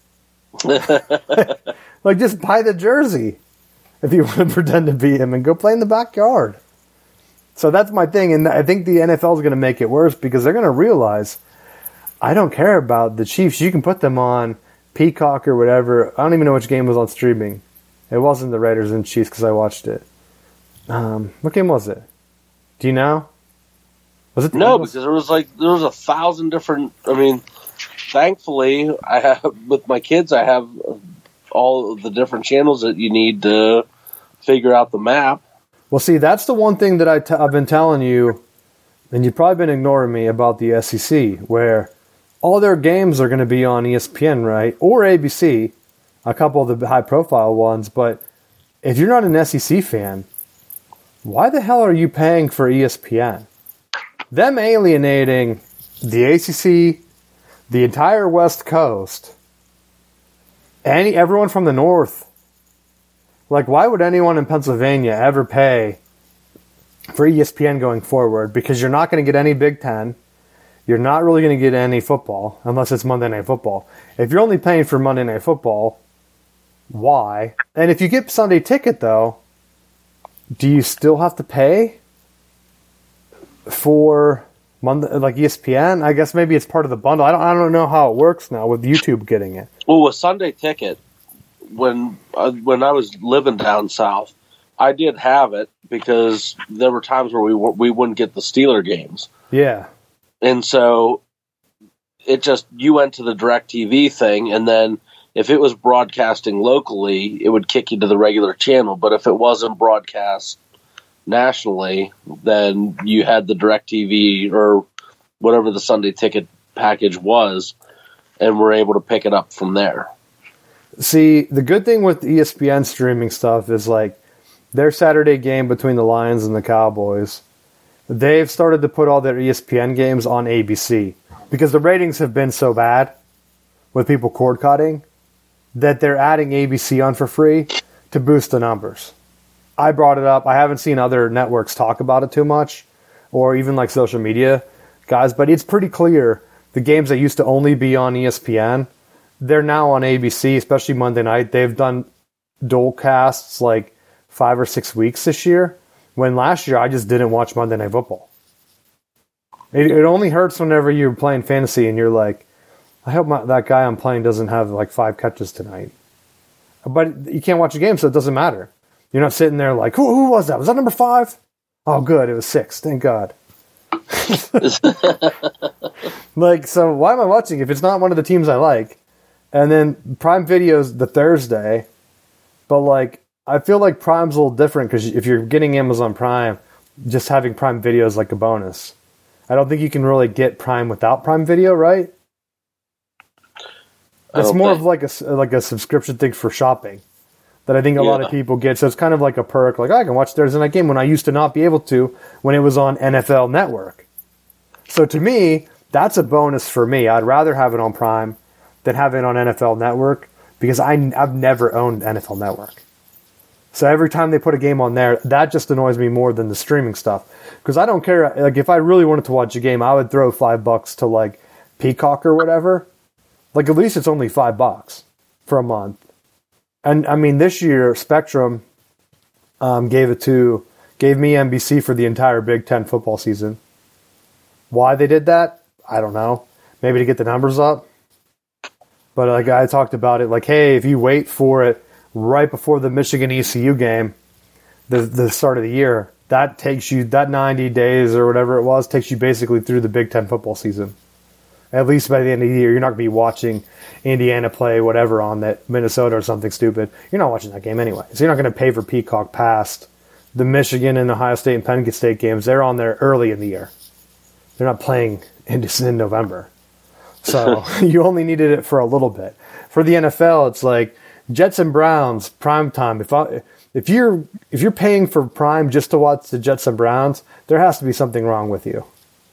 Like, just buy the jersey if you want to pretend to be him and go play in the backyard. So that's my thing, and I think the N F L is going to make it worse because they're going to realize, I don't care about the Chiefs. You can put them on Peacock or whatever. I don't even know which game was on streaming. It wasn't the Raiders and Chiefs because I watched it. Um, what game was it? Do you know? Was it the no? Eagles? Because there was like there was a thousand different. I mean, thankfully, I have with my kids. I have all of the different channels that you need to figure out the map. Well, see, that's the one thing that I t- I've been telling you, and you've probably been ignoring me about the S E C, where all their games are going to be on E S P N, right? Or A B C, a couple of the high-profile ones. But if you're not an S E C fan, why the hell are you paying for E S P N? Them alienating the A C C, the entire West Coast, any everyone from the North. Like, why would anyone in Pennsylvania ever pay for E S P N going forward? Because you're not going to get any Big Ten. You're not really going to get any football unless it's Monday Night Football. If you're only paying for Monday Night Football, why? And if you get Sunday Ticket, though, do you still have to pay for Monday, like E S P N? I guess maybe it's part of the bundle. I don't, I don't know how it works now with YouTube getting it. Well, with Sunday Ticket, when uh, when I was living down south, I did have it because there were times where we w- we wouldn't get the Steeler games. Yeah. And so it just, you went to the DirecTV thing, and then if it was broadcasting locally, it would kick you to the regular channel. But if it wasn't broadcast nationally, then you had the DirecTV or whatever the Sunday Ticket package was, and were able to pick it up from there. See, the good thing with E S P N streaming stuff is, like, their Saturday game between the Lions and the Cowboys, they've started to put all their E S P N games on A B C because the ratings have been so bad with people cord cutting that they're adding A B C on for free to boost the numbers. I brought it up. I haven't seen other networks talk about it too much, or even like social media guys, but it's pretty clear the games that used to only be on E S P N, they're now on A B C, especially Monday night. They've done dual casts like five or six weeks this year, when last year I just didn't watch Monday Night Football. It, it only hurts whenever you're playing fantasy and you're like, I hope my, that guy I'm playing doesn't have like five catches tonight. But you can't watch a game, so it doesn't matter. You're not sitting there like, who, who was that? Was that number five? Oh, good. It was six. Thank God. Like, so why am I watching if it's not one of the teams I like? And then Prime Video's the Thursday. But, like, I feel like Prime's a little different because if you're getting Amazon Prime, just having Prime Video is like a bonus. I don't think you can really get Prime without Prime Video, right? It's more think. of like a, like a subscription thing for shopping that I think a yeah. lot of people get. So it's kind of like a perk. Like, oh, I can watch Thursday Night Game when I used to not be able to when it was on N F L Network. So to me, that's a bonus for me. I'd rather have it on Prime than have it on N F L Network because I, I've never owned N F L Network. So every time they put a game on there, that just annoys me more than the streaming stuff. Because I don't care. Like, if I really wanted to watch a game, I would throw five bucks to, like, Peacock or whatever. Like, at least it's only five bucks for a month. And, I mean, this year, Spectrum um, gave it to, gave me N B C for the entire Big Ten football season. Why they did that, I don't know. Maybe to get the numbers up. But, like, I talked about it, like, hey, if you wait for it right before the Michigan E C U game, the the start of the year, that takes you, that ninety days or whatever it was, takes you basically through the Big Ten football season. At least by the end of the year, you're not going to be watching Indiana play whatever on that Minnesota or something stupid. You're not watching that game anyway. So you're not going to pay for Peacock past the Michigan and Ohio State and Penn State games. They're on there early in the year. They're not playing in, in November. So you only needed it for a little bit. For the N F L, it's like Jets and Browns, prime time. If I, if you're if you're paying for Prime just to watch the Jets and Browns, there has to be something wrong with you.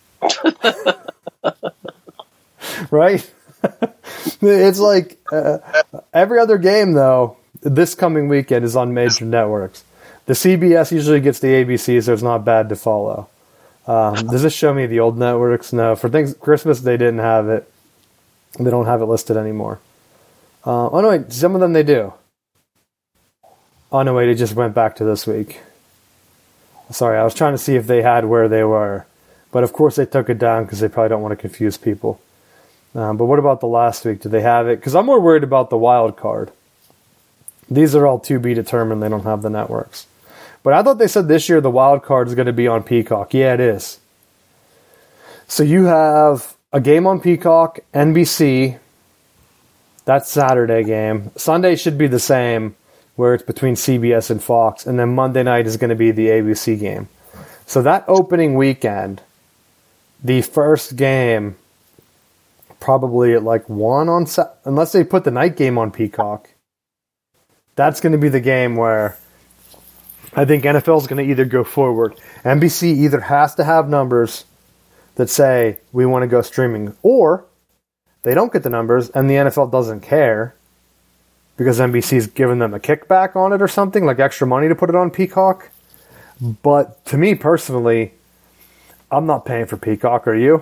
Right? It's like uh, every other game, though, this coming weekend is on major networks. The C B S usually gets the A B C, so it's not bad to follow. Um, does this show me the old networks? No. For things Christmas, they didn't have it. They don't have it listed anymore. Uh, oh, no, wait. Some of them they do. Oh, no, wait. It just went back to this week. Sorry, I was trying to see if they had where they were. But, of course, they took it down because they probably don't want to confuse people. Um, but what about the last week? Did they have it? Because I'm more worried about the wild card. These are all to be determined. They don't have the networks. But I thought they said this year the wild card is going to be on Peacock. Yeah, it is. So you have a game on Peacock, N B C. That's Saturday game. Sunday should be the same, where it's between C B S and Fox. And then Monday night is going to be the A B C game. So that opening weekend, the first game, probably at like one on Sa- unless they put the night game on Peacock. That's going to be the game where I think N F L is going to either go forward. N B C either has to have numbers that say we want to go streaming, or they don't get the numbers and the N F L doesn't care because N B C's giving them a kickback on it or something, like extra money to put it on Peacock. But to me personally, I'm not paying for Peacock. Are you?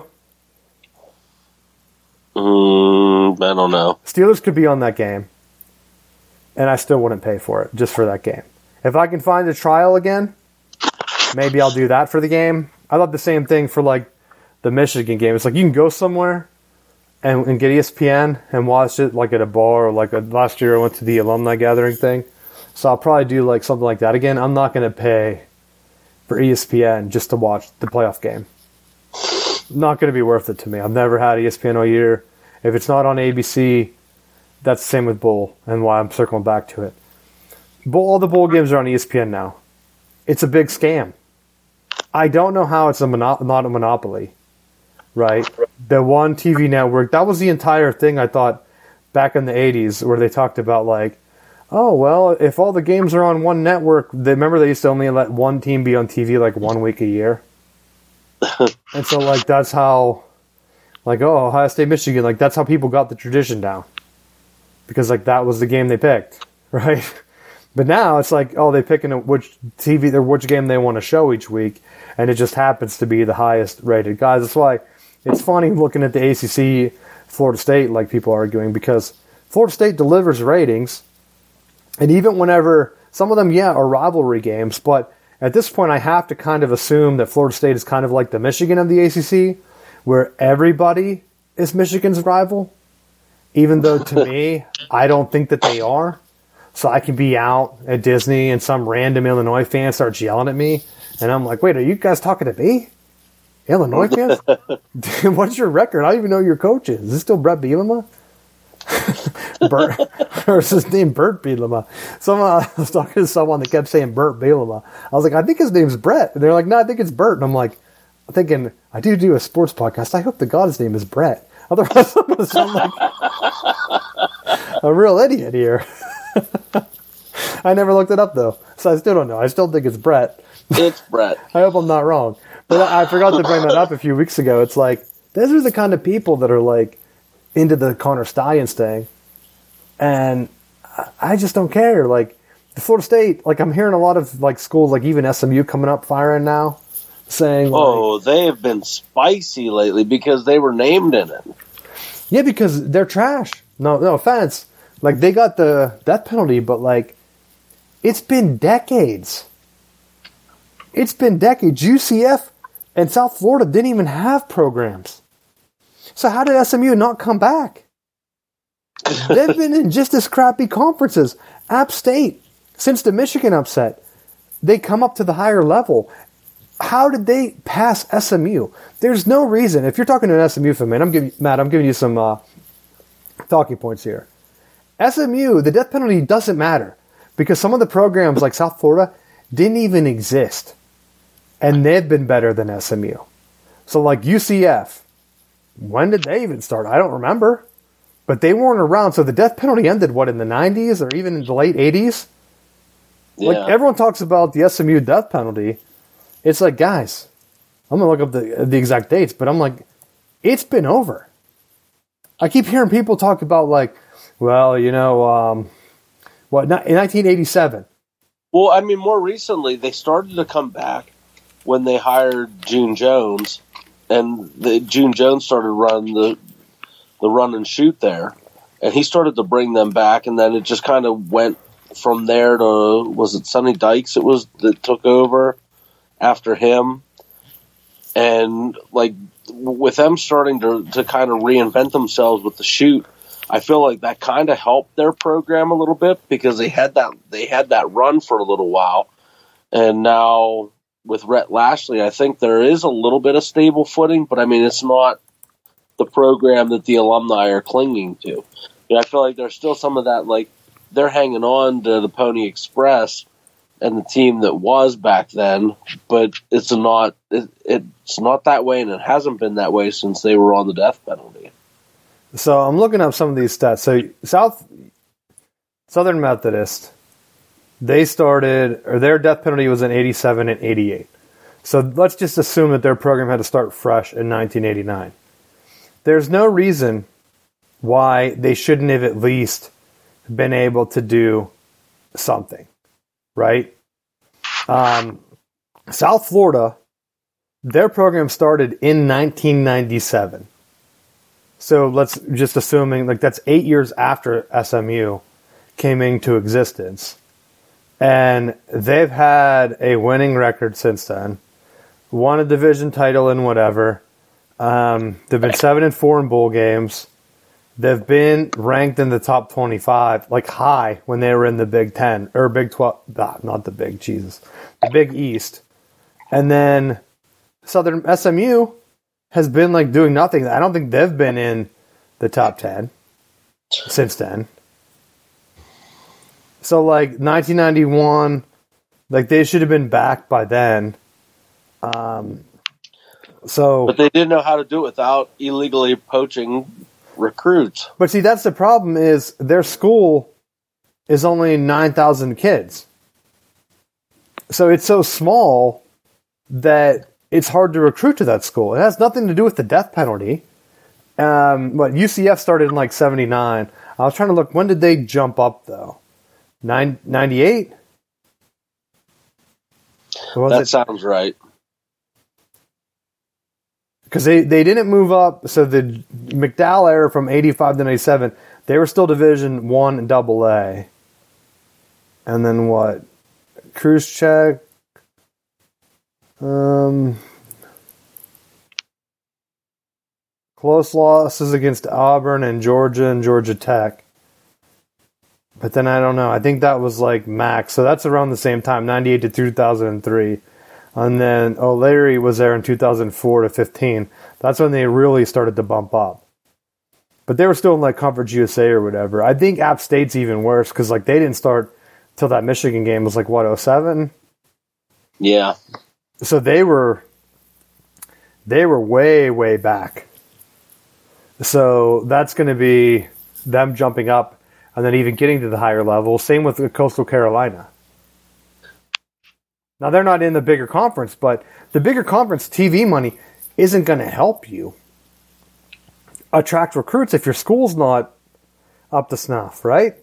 Mm, I don't know. Steelers could be on that game, and I still wouldn't pay for it just for that game. If I can find a trial again, maybe I'll do that for the game. I thought the same thing for like the Michigan game. It's like you can go somewhere and, and get E S P N and watch it like at a bar, or like a, last year I went to the alumni gathering thing. So I'll probably do like something like that again. I'm not going to pay for E S P N just to watch the playoff game. Not going to be worth it to me. I've never had E S P N all year. If it's not on A B C, that's the same with Bowl, and why I'm circling back to it. Bowl, all the bowl games are on E S P N now. It's a big scam. I don't know how it's a mono- not a monopoly, right? The one T V network, that was the entire thing, I thought, back in the eighties, where they talked about, like, oh, well, if all the games are on one network, they, remember they used to only let one team be on T V, like, one week a year? And so, like, that's how, like, oh, Ohio State, Michigan, like, that's how people got the tradition down. Because, like, that was the game they picked, right? But now it's like, oh, they pick which T V or which game they want to show each week, and it just happens to be the highest rated guys. That's why it's funny looking at the A C C, Florida State, like people are arguing, because Florida State delivers ratings, And even whenever, some of them, yeah, are rivalry games, but at this point I have to kind of assume that Florida State is kind of like the Michigan of the A C C, where everybody is Michigan's rival, even though to me, I don't think that they are. So I can be out at Disney and some random Illinois fan starts yelling at me, and I'm like, wait, are you guys talking to me? Illinois fans? What's your record? I don't even know who your coach is. Is this still Brett Bielema? Bert, or is his name Bert Bielema? Someone, I was talking to someone that kept saying Bert Bielema. I was like, I think his name's Brett. And they're like, no, I think it's Bert. And I'm like, I'm thinking, I do do a sports podcast. I hope to God his name is Brett. Otherwise, I'm going to sound like a real idiot here. I never looked it up, though. So I still don't know. I still think it's Brett. It's Brett. I hope I'm not wrong. But I forgot to bring that up a few weeks ago. It's like, those are the kind of people that are like into the Connor Stallions thing. And I just don't care. Like, the Florida State, like, I'm hearing a lot of, like, schools, like even S M U coming up firing now, saying, like, oh, they have been spicy lately because they were named in it. Yeah, because they're trash. No, no offense. Like, they got the death penalty, but, like, it's been decades. It's been decades. U C F and South Florida didn't even have programs. So how did S M U not come back? They've been in just as crappy conferences. App State, since the Michigan upset, they come up to the higher level. How did they pass S M U? There's no reason. If you're talking to an S M U fan, man, I'm giving Matt, I'm giving you some uh, talking points here. S M U, the death penalty doesn't matter because some of the programs like South Florida didn't even exist, and they've been better than S M U. So like U C F, when did they even start? I don't remember. But they weren't around, so the death penalty ended, what, in the nineties or even in the late eighties? Yeah. Like, everyone talks about the S M U death penalty. It's like, guys, I'm going to look up the the exact dates, but I'm like, it's been over. I keep hearing people talk about, like, well, you know, um, what, in nineteen eighty-seven. Well, I mean, more recently, they started to come back when they hired June Jones, and the, June Jones started running the the run and shoot there, and he started to bring them back, and then it just kind of went from there to, was it Sonny Dykes it was that took over after him, and like with them starting to, to kind of reinvent themselves with the shoot, I feel like that kind of helped their program a little bit because they had that they had that run for a little while, and now with Rhett Lashley, I think there is a little bit of stable footing, but I mean it's not the program that the alumni are clinging to. Yeah, I feel like there's still some of that, like, they're hanging on to the Pony Express and the team that was back then, but it's not it, it's not that way, and it hasn't been that way since they were on the death penalty. So I'm looking up some of these stats. So South Southern Methodist, they started, or their death penalty was in eighty-seven and eighty-eight. So let's just assume that their program had to start fresh in nineteen eighty-nine. There's no reason why they shouldn't have at least been able to do something, right? Um, South Florida, their program started in nineteen ninety-seven. So let's just assuming, like, that's eight years after S M U came into existence. And they've had a winning record since then, won a division title and whatever. Um, they've been seven and four in bowl games. They've been ranked in the top twenty-five, like high when they were in the Big Ten or Big Twelve. Nah, not the Big Jesus, the Big East. And then Southern S M U has been like doing nothing. I don't think they've been in the top ten since then. So like nineteen ninety-one, like they should have been back by then. Um. So, but they didn't know how to do it without illegally poaching recruits. But see, that's the problem is their school is only nine thousand kids. So it's so small that it's hard to recruit to that school. It has nothing to do with the death penalty. Um, but U C F started in like seventy-nine. I was trying to look, when did they jump up though? Nine, ninety-eight? That it? Sounds right. Because they, they didn't move up, so the McDowell era from eighty-five to ninety-seven, they were still Division One and Double A. And then what? Khrushchev. Um, close losses against Auburn and Georgia and Georgia Tech. But then I don't know. I think that was like max. So that's around the same time, ninety-eight to two thousand three. And then O'Leary was there in two thousand four to fifteen. That's when they really started to bump up. But they were still in like Conference U S A or whatever. I think App State's even worse because like they didn't start till that Michigan game was like, what, oh seven? Yeah. So they were they were way, way back. So that's going to be them jumping up and then even getting to the higher level. Same with Coastal Carolina. Now, they're not in the bigger conference, but the bigger conference T V money isn't going to help you attract recruits if your school's not up to snuff, right?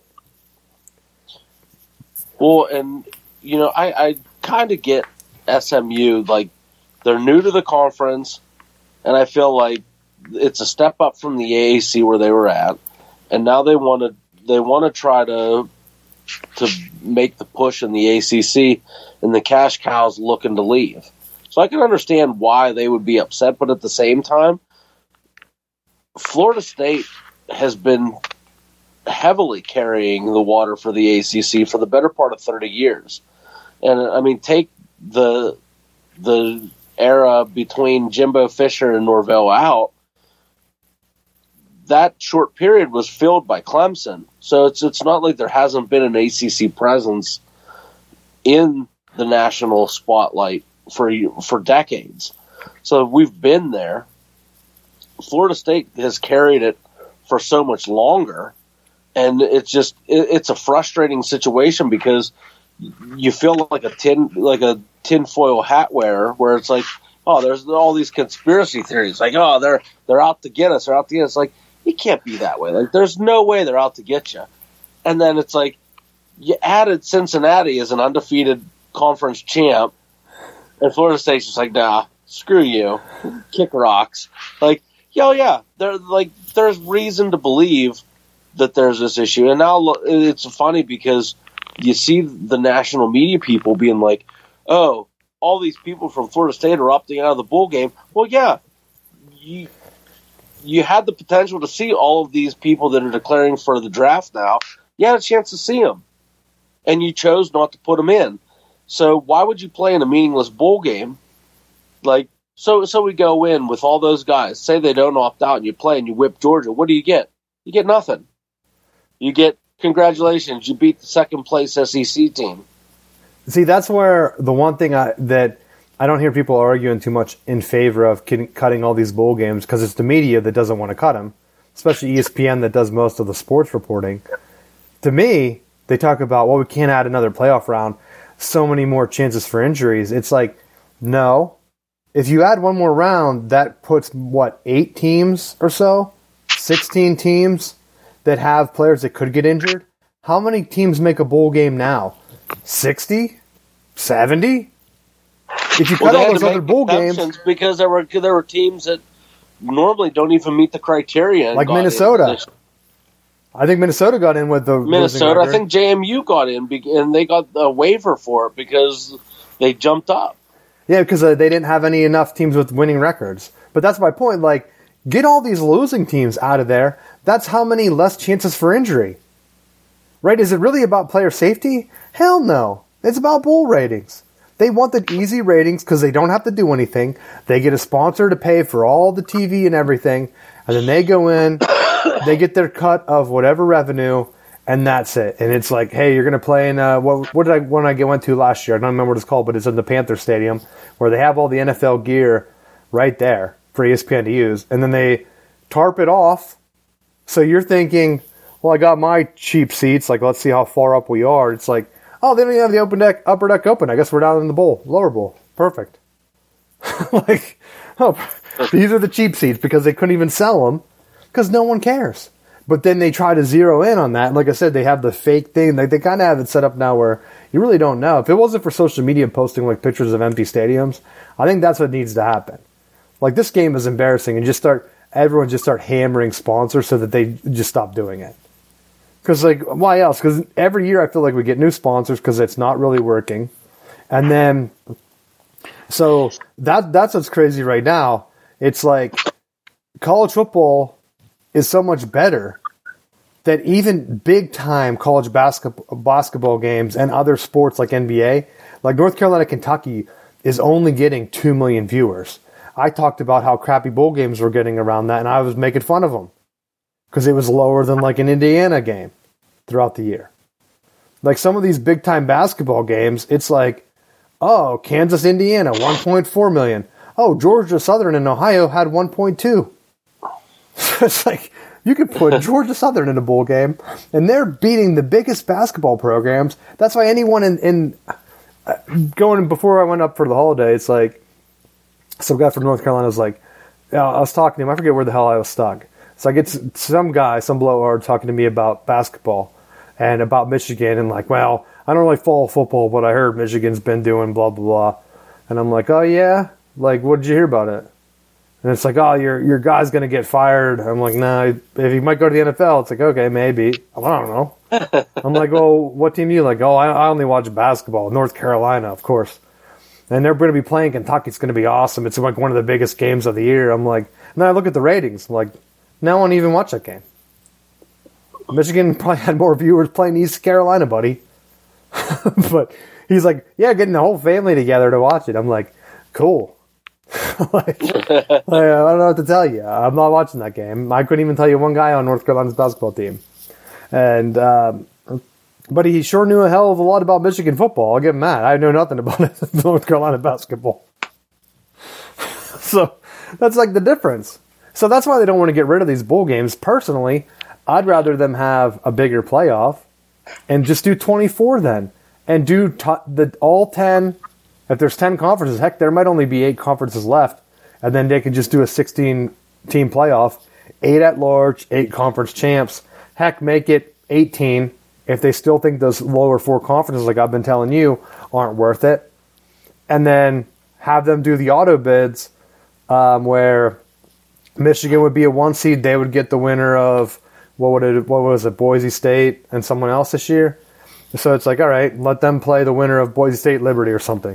Well, and, you know, I, I kind of get S M U, like, they're new to the conference, and I feel like it's a step up from the A A C where they were at, and now they want to they want to try to to make the push in the A C C, and the cash cows looking to leave. So I can understand why they would be upset, but at the same time, Florida State has been heavily carrying the water for the A C C for the better part of thirty years. And, I mean, take the the era between Jimbo Fisher and Norvell out. That short period was filled by Clemson. So it's it's not like there hasn't been an A C C presence in the national spotlight for for decades. So we've been there. Florida State has carried it for so much longer, and it's just it, it's a frustrating situation because you feel like a tin like a tinfoil hat wearer, where it's like, oh, there's all these conspiracy theories, like, oh, they're they're out to get us, they're out to get us. Like, you can't be that way. Like, there's no way they're out to get you. And then it's like you added Cincinnati as an undefeated conference champ, and Florida State's just like, nah, screw you, kick rocks. Like, yo, yeah, there like there's reason to believe that there's this issue, and now it's funny because you see the national media people being like, oh, all these people from Florida State are opting out of the bowl game. Well, yeah, you you had the potential to see all of these people that are declaring for the draft now. You had a chance to see them, and you chose not to put them in. So why would you play in a meaningless bowl game? Like, so so we go in with all those guys. Say they don't opt out, and you play, and you whip Georgia. What do you get? You get nothing. You get, congratulations, you beat the second place S E C team. See, that's where the one thing I, that I don't hear people arguing too much in favor of cutting all these bowl games, because it's the media that doesn't want to cut them, especially E S P N that does most of the sports reporting. To me, they talk about, well, we can't add another playoff round, so many more chances for injuries. It's like, no. If you add one more round, that puts, what, eight teams or so? sixteen teams that have players that could get injured? How many teams make a bowl game now? sixty? seventy? If you cut well, all those other bowl games, because there were there were teams that normally don't even meet the criteria, like Minnesota. I think Minnesota got in with the Minnesota. I think J M U got in, and they got a waiver for it because they jumped up. Yeah, because uh, they didn't have any enough teams with winning records. But that's my point. Like, get all these losing teams out of there. That's how many less chances for injury. Right? Is it really about player safety? Hell no. It's about bowl ratings. They want the easy ratings because they don't have to do anything. They get a sponsor to pay for all the T V and everything, and then they go in, they get their cut of whatever revenue, and that's it. And it's like, hey, you're going to play in, uh, what, what did I, when I went to last year? I don't remember what it's called, but it's in the Panther Stadium, where they have all the N F L gear right there for E S P N to use, and then they tarp it off. So you're thinking, well, I got my cheap seats, like, let's see how far up we are. It's like, oh, they don't even have the open deck, upper deck open. I guess we're down in the bowl, lower bowl. Perfect. Like, oh, these are the cheap seats because they couldn't even sell them because no one cares. But then they try to zero in on that. Like I said, they have the fake thing. Like, they kind of have it set up now where you really don't know. If it wasn't for social media posting like pictures of empty stadiums, I think that's what needs to happen. Like, this game is embarrassing, and just start everyone just start hammering sponsors so that they just stop doing it. Because, like, why else? Because every year I feel like we get new sponsors because it's not really working. And then, so that that's what's crazy right now. It's like college football is so much better that even big-time college basketball, basketball games and other sports like N B A, like North Carolina, Kentucky, is only getting two million viewers. I talked about how crappy bowl games were getting around that, and I was making fun of them because it was lower than like an Indiana game throughout the year. Like some of these big-time basketball games, it's like, oh, Kansas, Indiana, one point four million. Oh, Georgia Southern and Ohio had one point two. It's like, you could put Georgia Southern in a bowl game, and they're beating the biggest basketball programs. That's why anyone in, in uh, going before I went up for the holiday, it's like, some guy from North Carolina was like, uh, I was talking to him, I forget where the hell I was stuck. So I get some guy, some blowhard, talking to me about basketball and about Michigan, and like, well, I don't really follow football, but I heard Michigan's been doing blah, blah, blah. And I'm like, oh, yeah? Like, what did you hear about it? And it's like, oh, your your guy's going to get fired. I'm like, nah, if he might go to the N F L, it's like, okay, maybe. I don't know. I'm like, well, what team do you like? Oh, I, I only watch basketball. North Carolina, of course. And they're going to be playing Kentucky. It's going to be awesome. It's like one of the biggest games of the year. I'm like, and then I look at the ratings. I'm like, no one even watched that game. Michigan probably had more viewers playing East Carolina, buddy. But he's like, yeah, getting the whole family together to watch it. I'm like, cool. like, like, I don't know what to tell you. I'm not watching that game. I couldn't even tell you one guy on North Carolina's basketball team. And, um, but he sure knew a hell of a lot about Michigan football. I'll give him that. I know nothing about it, North Carolina basketball. So that's like the difference. So that's why they don't want to get rid of these bowl games. Personally, I'd rather them have a bigger playoff and just do twenty-four then. And do t- the all ten. If there's ten conferences, heck, there might only be eight conferences left. And then they could just do a sixteen-team playoff. Eight at large, eight conference champs. Heck, make it eighteen if they still think those lower four conferences, like I've been telling you, aren't worth it. And then have them do the auto bids um, where Michigan would be a one seed. They would get the winner of, what would it? What was it, Boise State and someone else this year. So it's like, all right, let them play the winner of Boise State Liberty or something.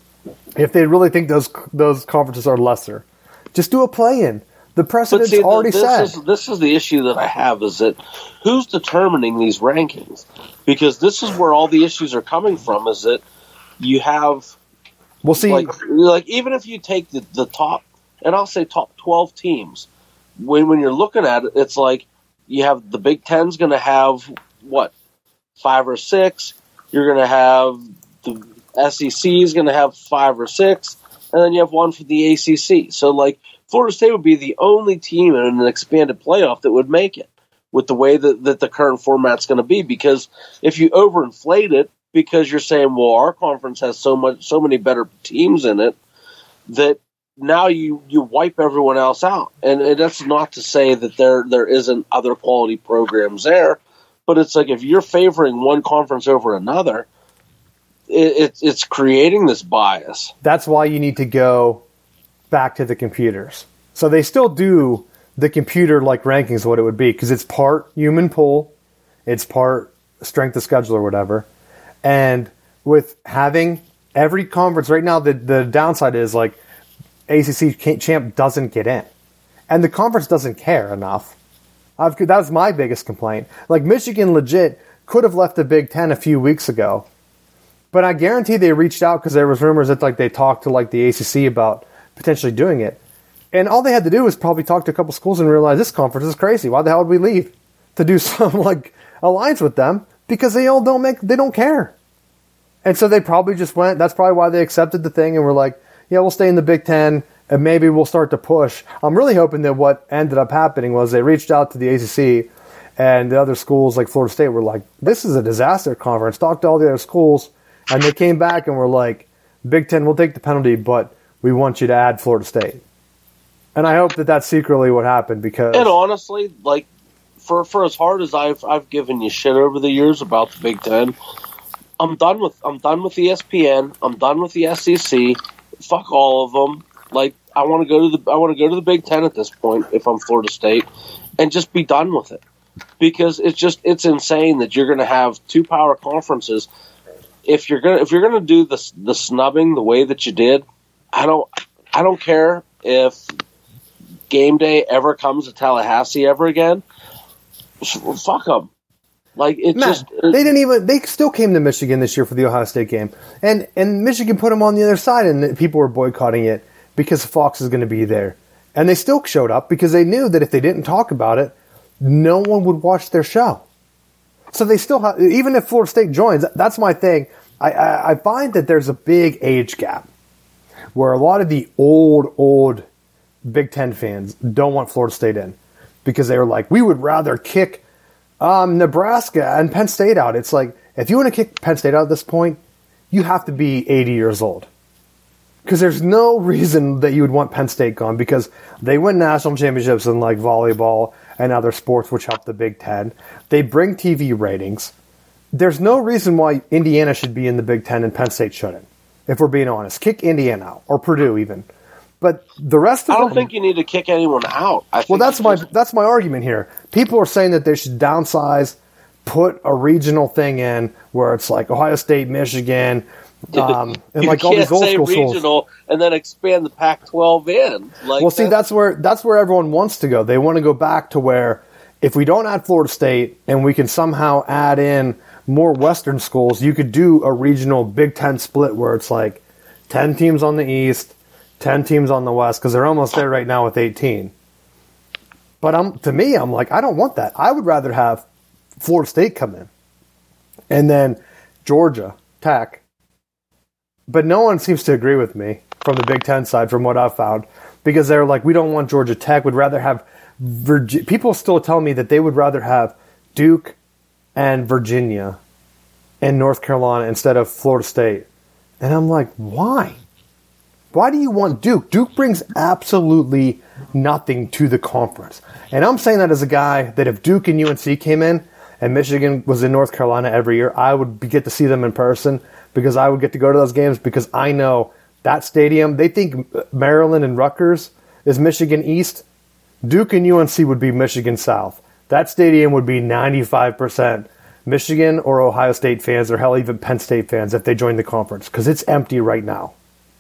If they really think those those conferences are lesser, just do a play-in. The precedent's see, already this set. Is, this is the issue that I have, is that who's determining these rankings? Because this is where all the issues are coming from, is that you have... We'll see. Like, like even if you take the, the top, and I'll say top twelve teams, when, when you're looking at it, it's like you have the Big Ten's going to have, what, five or six. You're going to have the S E C is going to have five or six, and then you have one for the A C C. So, like, Florida State would be the only team in an expanded playoff that would make it with the way that, that the current format's going to be. Because if you overinflate it, because you're saying, well, our conference has so much, so many better teams in it, that now you, you wipe everyone else out. And, and that's not to say that there there isn't other quality programs there, but it's like if you're favoring one conference over another, it, it, it's creating this bias. That's why you need to go back to the computers. So they still do the computer-like rankings, what it would be, because it's part human pool, it's part strength of schedule or whatever. And with having every conference right now, the, the downside is like A C C champ doesn't get in. And the conference doesn't care enough. I've, that was my biggest complaint. Like Michigan legit could have left the Big Ten a few weeks ago. But I guarantee they reached out because there was rumors that like they talked to like the A C C about potentially doing it. And all they had to do was probably talk to a couple schools and realize this conference is crazy. Why the hell would we leave to do some like alliance with them? Because they all don't make, they don't care. And so they probably just went, that's probably why they accepted the thing and were like, yeah, we'll stay in the Big Ten and maybe we'll start to push. I'm really hoping that what ended up happening was they reached out to the A C C and the other schools like Florida State were like, this is a disaster conference. Talk to all the other schools. And they came back and were like, Big Ten, we'll take the penalty, but we want you to add Florida State. And I hope that that's secretly what happened because... And honestly, like, for for as hard as I've I've given you shit over the years about the Big Ten, I'm done with I'm done with E S P N. I'm done with the S E C. Fuck all of them. Like, I want to go to the I want to go to the Big Ten at this point if I'm Florida State, and just be done with it. because it's just it's insane that you're going to have two power conferences. If you're gonna if you're gonna do the the snubbing the way that you did, I don't I don't care if game day ever comes to Tallahassee ever again. Fuck them. Like it Matt, just it, they didn't even they still came to Michigan this year for the Ohio State game, and and Michigan put them on the other side, and people were boycotting it because Fox is going to be there, and they still showed up because they knew that if they didn't talk about it, no one would watch their show. So they still have, even if Florida State joins, that's my thing. I, I, I find that there's a big age gap where a lot of the old old Big Ten fans don't want Florida State in because they were like, we would rather kick Um, Nebraska and Penn State out. It's like, if you want to kick Penn State out at this point, you have to be eighty years old. Because there's no reason that you would want Penn State gone because they win national championships in like volleyball and other sports which help the Big Ten. They bring T V ratings. There's no reason why Indiana should be in the Big Ten and Penn State shouldn't, if we're being honest. Kick Indiana out, or Purdue even. But the rest of I don't them, think you need to kick anyone out. I think well, that's my just, that's my argument here. People are saying that they should downsize, put a regional thing in where it's like Ohio State, Michigan, um, and you like all can't these old say school schools. regional and then expand the Pac twelve in. Like Well, see, that. that's where that's where everyone wants to go. They want to go back to where if we don't add Florida State and we can somehow add in more Western schools, you could do a regional Big Ten split where it's like ten teams on the East, ten teams on the West, because they're almost there right now with eighteen. But I'm, to me, I'm like, I don't want that. I would rather have Florida State come in. And then Georgia Tech. But no one seems to agree with me from the Big Ten side, from what I've found. Because they're like, we don't want Georgia Tech. We'd rather have Virginia. People still tell me that they would rather have Duke and Virginia and North Carolina instead of Florida State. And I'm like, why? Why do you want Duke? Duke brings absolutely nothing to the conference. And I'm saying that as a guy that if Duke and U N C came in and Michigan was in North Carolina every year, I would be, get to see them in person because I would get to go to those games because I know that stadium, they think Maryland and Rutgers is Michigan East. Duke and U N C would be Michigan South. That stadium would be ninety-five percent Michigan or Ohio State fans or hell, even Penn State fans if they joined the conference because it's empty right now.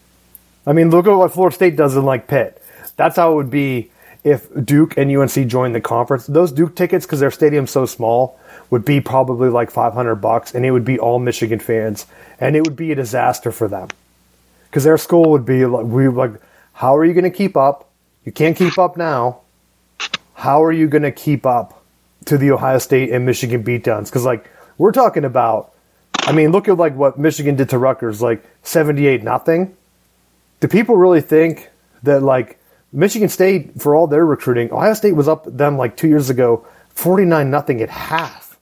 I mean, look at what Florida State does in like Pitt. That's how it would be if Duke and U N C joined the conference. Those Duke tickets, because their stadium's so small, would be probably like five hundred bucks, and it would be all Michigan fans, and it would be a disaster for them. Because their school would be like, we like, how are you going to keep up? You can't keep up now. How are you going to keep up to the Ohio State and Michigan beatdowns? Because like we're talking about, I mean, look at like what Michigan did to Rutgers, like seventy-eight nothing. Do people really think that, like, Michigan State, for all their recruiting, Ohio State was up them, like, two years ago, forty-nine nothing at half?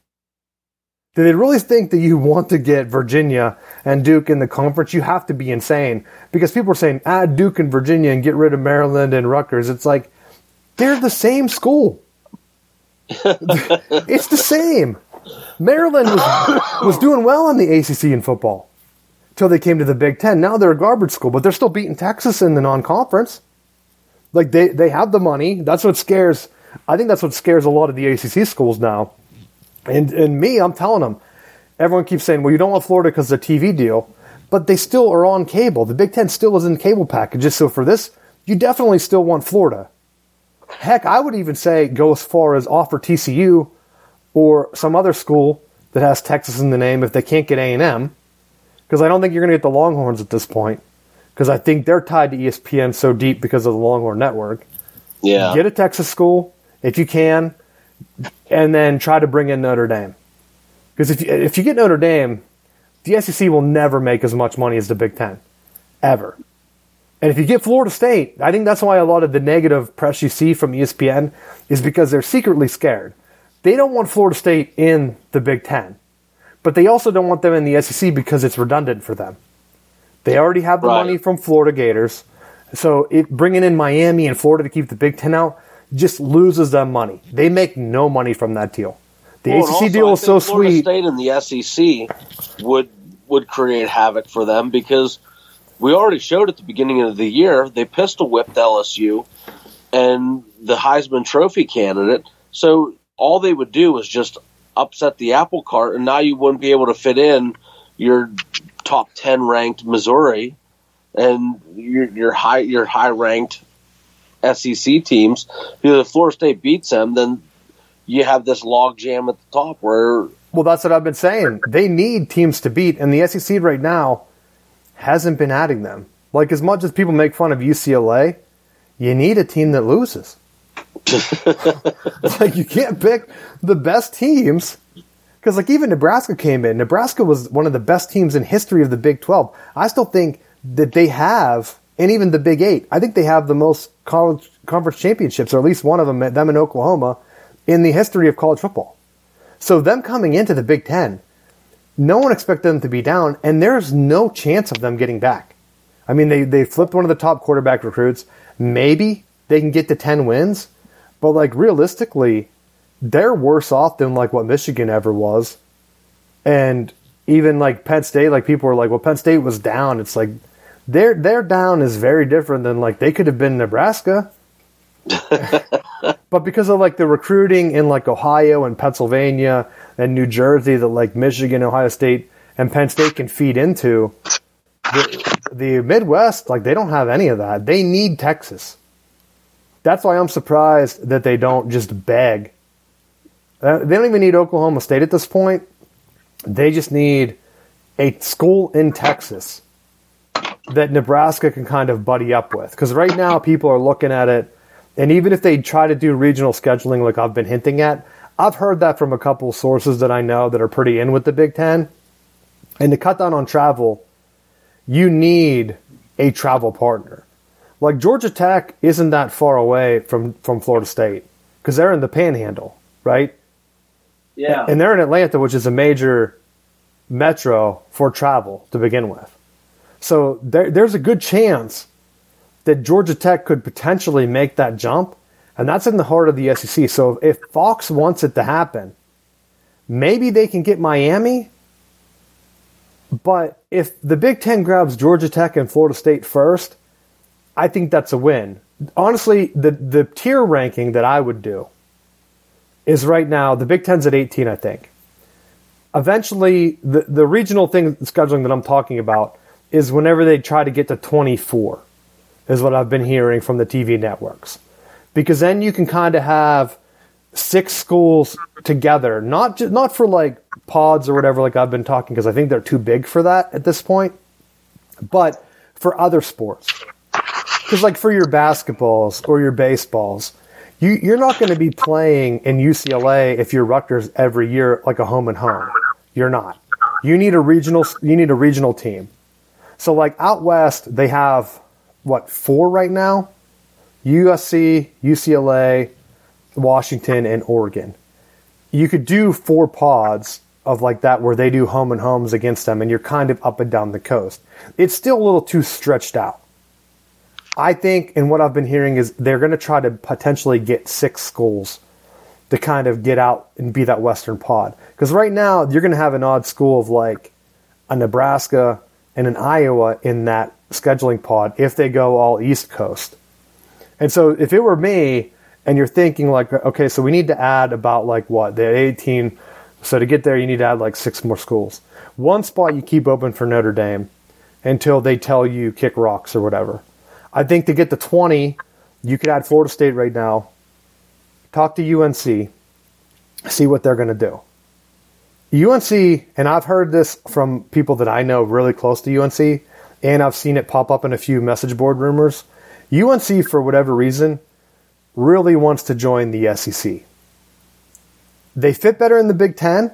Do they really think that you want to get Virginia and Duke in the conference? You have to be insane. Because people are saying, add Duke and Virginia and get rid of Maryland and Rutgers. It's like, they're the same school. It's the same. Maryland was, was doing well in the A C C in football. Until they came to the Big Ten. Now they're a garbage school, but they're still beating Texas in the non-conference. Like, they, they have the money. That's what scares, I think that's what scares a lot of the A C C schools now. And and me, I'm telling them, everyone keeps saying, well, you don't want Florida because of the T V deal, but they still are on cable. The Big Ten still is in cable packages, so for this, you definitely still want Florida. Heck, I would even say go as far as offer T C U or some other school that has Texas in the name if they can't get A and M. Because I don't think you're going to get the Longhorns at this point. Because I think they're tied to E S P N so deep because of the Longhorn Network. Yeah. Get a Texas school if you can, and then try to bring in Notre Dame. Because if you, if you get Notre Dame, the S E C will never make as much money as the Big Ten. Ever. And if you get Florida State, I think that's why a lot of the negative press you see from E S P N is because they're secretly scared. They don't want Florida State in the Big Ten. But they also don't want them in the S E C because it's redundant for them. They already have the right. money from Florida Gators. So it, bringing in Miami and Florida to keep the Big Ten out just loses them money. They make no money from that deal. The well, A C C also, deal is so Florida sweet. State and the S E C would would create havoc for them because we already showed at the beginning of the year they pistol whipped L S U and the Heisman Trophy candidate. So all they would do is just upset the apple cart, and now you wouldn't be able to fit in your top ten ranked Missouri and your, your high your high ranked S E C teams. Because if Florida State beats them, then you have this log jam at the top where. Well, that's what I've been saying. They need teams to beat, and the S E C right now hasn't been adding them. Like, as much as people make fun of U C L A, you need a team that loses. Like, you can't pick the best teams. Because, like, even Nebraska came in. Nebraska was one of the best teams in history of the Big twelve. I still think that they have, and even the Big eight, I think they have the most college conference championships, or at least one of them, them in Oklahoma, in the history of college football. So them coming into the Big Ten, no one expected them to be down, and there's no chance of them getting back. I mean, they, they flipped one of the top quarterback recruits. Maybe they can get to ten wins, but, like, realistically, they're worse off than, like, what Michigan ever was. And even, like, Penn State, like, people were like, well, Penn State was down. It's like, their their down is very different than, like, they could have been Nebraska. But because of, like, the recruiting in, like, Ohio and Pennsylvania and New Jersey that, like, Michigan, Ohio State, and Penn State can feed into, the, the Midwest, like, they don't have any of that. They need Texas. That's why I'm surprised that they don't just beg. Uh, they don't even need Oklahoma State at this point. They just need a school in Texas that Nebraska can kind of buddy up with. Because right now people are looking at it, and even if they try to do regional scheduling like I've been hinting at, I've heard that from a couple sources that I know that are pretty in with the Big Ten. And to cut down on travel, you need a travel partner. Like, Georgia Tech isn't that far away from, from Florida State because they're in the Panhandle, right? Yeah. And they're in Atlanta, which is a major metro for travel to begin with. So there, there's a good chance that Georgia Tech could potentially make that jump, and that's in the heart of the S E C. So if Fox wants it to happen, maybe they can get Miami. But if the Big Ten grabs Georgia Tech and Florida State first, I think that's a win. Honestly, the, the tier ranking that I would do is right now, the Big Ten's at eighteen, I think. Eventually, the, the regional thing, scheduling that I'm talking about, is whenever they try to get to twenty-four, is what I've been hearing from the T V networks. Because then you can kind of have six schools together, not just, not for like pods or whatever, like I've been talking, because I think they're too big for that at this point, but for other sports. Because, like, for your basketballs or your baseballs, you, you're not going to be playing in U C L A if you're Rutgers every year like a home and home. You're not. You need a regional. You need a regional team. So, like, out west, they have what, four right now? U S C, U C L A, Washington, and Oregon. You could do four pods of like that where they do home and homes against them, and you're kind of up and down the coast. It's still a little too stretched out. I think, and what I've been hearing is they're going to try to potentially get six schools to kind of get out and be that Western pod. Because right now, you're going to have an odd school of like a Nebraska and an Iowa in that scheduling pod if they go all East Coast. And so if it were me, and you're thinking like, okay, so we need to add about like what, the eighteen, so to get there you need to add like six more schools. One spot you keep open for Notre Dame until they tell you kick rocks or whatever. I think to get to twenty, you could add Florida State right now, talk to U N C, see what they're going to do. U N C, and I've heard this from people that I know really close to U N C, and I've seen it pop up in a few message board rumors. U N C, for whatever reason, really wants to join the S E C. They fit better in the Big Ten,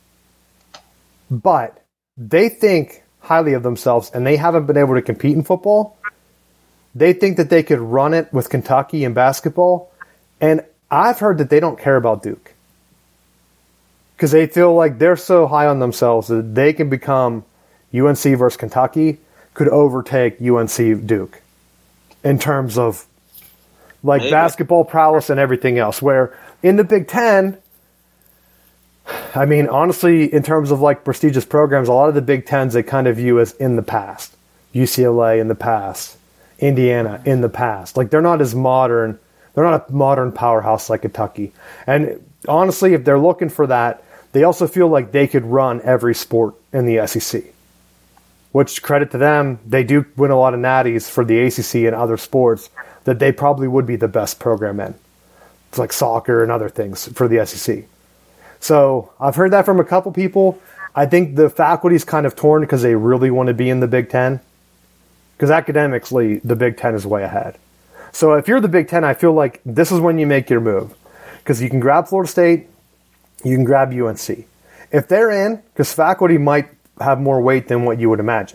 but they think highly of themselves, and they haven't been able to compete in football. They think that they could run it with Kentucky in basketball, and I've heard that they don't care about Duke because they feel like they're so high on themselves that they can become U N C versus Kentucky, could overtake U N C Duke in terms of like Maybe. basketball prowess and everything else. Where in the Big Ten, I mean, honestly, in terms of like prestigious programs, a lot of the Big Tens they kind of view as in the past. U C L A in the past, Indiana in the past. Like they're not as modern. They're not a modern powerhouse like Kentucky. And honestly, if they're looking for that, they also feel like they could run every sport in the S E C. Which, credit to them, they do win a lot of natties for the A C C and other sports that they probably would be the best program in. It's like soccer and other things for the S E C. So I've heard that from a couple people. I think the faculty's kind of torn because they really want to be in the Big Ten. Because academically, the Big Ten is way ahead. So if you're the Big Ten, I feel like this is when you make your move. Because you can grab Florida State, you can grab U N C. If they're in, because faculty might have more weight than what you would imagine.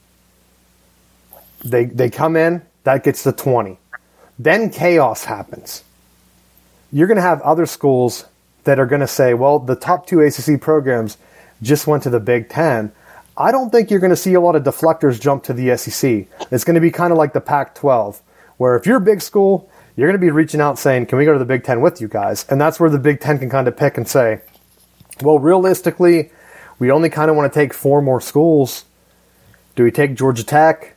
They they come in, that gets to twenty. Then chaos happens. You're going to have other schools that are going to say, well, the top two A C C programs just went to the Big Ten. I don't think you're going to see a lot of deflectors jump to the S E C. It's going to be kind of like the Pac twelve, where if you're a big school, you're going to be reaching out saying, can we go to the Big Ten with you guys? And that's where the Big Ten can kind of pick and say, well, realistically, we only kind of want to take four more schools. Do we take Georgia Tech?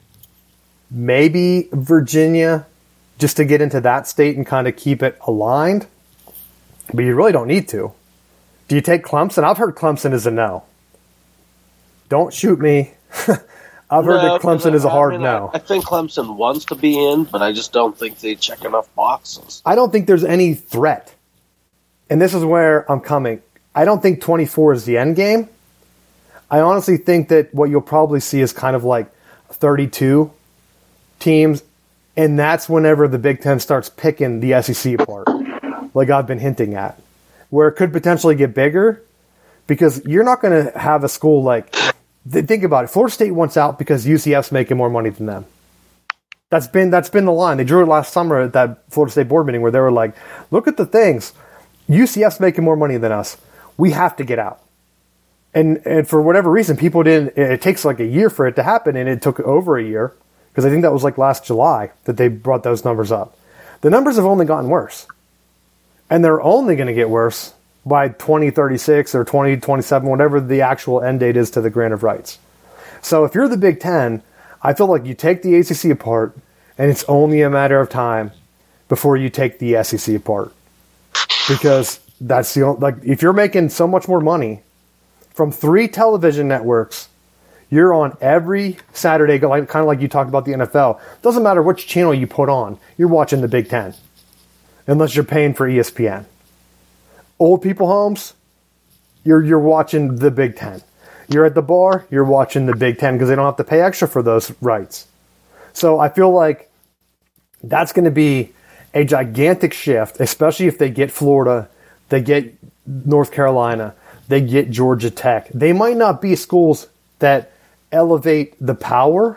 Maybe Virginia, just to get into that state and kind of keep it aligned? But you really don't need to. Do you take Clemson? I've heard Clemson is a no. Don't shoot me. I've heard no, that Clemson I, is a hard I mean, no. I, I think Clemson wants to be in, but I just don't think they check enough boxes. I don't think there's any threat. And this is where I'm coming. I don't think twenty-four is the end game. I honestly think that what you'll probably see is kind of like thirty-two teams, and that's whenever the Big Ten starts picking the S E C apart, like I've been hinting at, where it could potentially get bigger, because you're not going to have a school like, think about it, Florida State wants out because U C F's making more money than them. That's been that's been the line. They drew it last summer at that Florida State board meeting where they were like, look at the things. U C F's making more money than us. We have to get out. And and for whatever reason, people didn't, it takes like a year for it to happen, and it took over a year, because I think that was like last July that they brought those numbers up. The numbers have only gotten worse. And they're only going to get worse by twenty thirty-six or twenty twenty-seven, whatever the actual end date is to the grant of rights. So if you're the Big Ten, I feel like you take the A C C apart, and it's only a matter of time before you take the S E C apart. Because that's the only, like, if you're making so much more money from three television networks, you're on every Saturday, like, kind of like you talked about the N F L. Doesn't matter which channel you put on, you're watching the Big Ten, unless you're paying for E S P N. Old people homes, you're you're watching the Big Ten. You're at the bar, you're watching the Big Ten because they don't have to pay extra for those rights. So I feel like that's going to be a gigantic shift, especially if they get Florida, they get North Carolina, they get Georgia Tech. They might not be schools that elevate the power,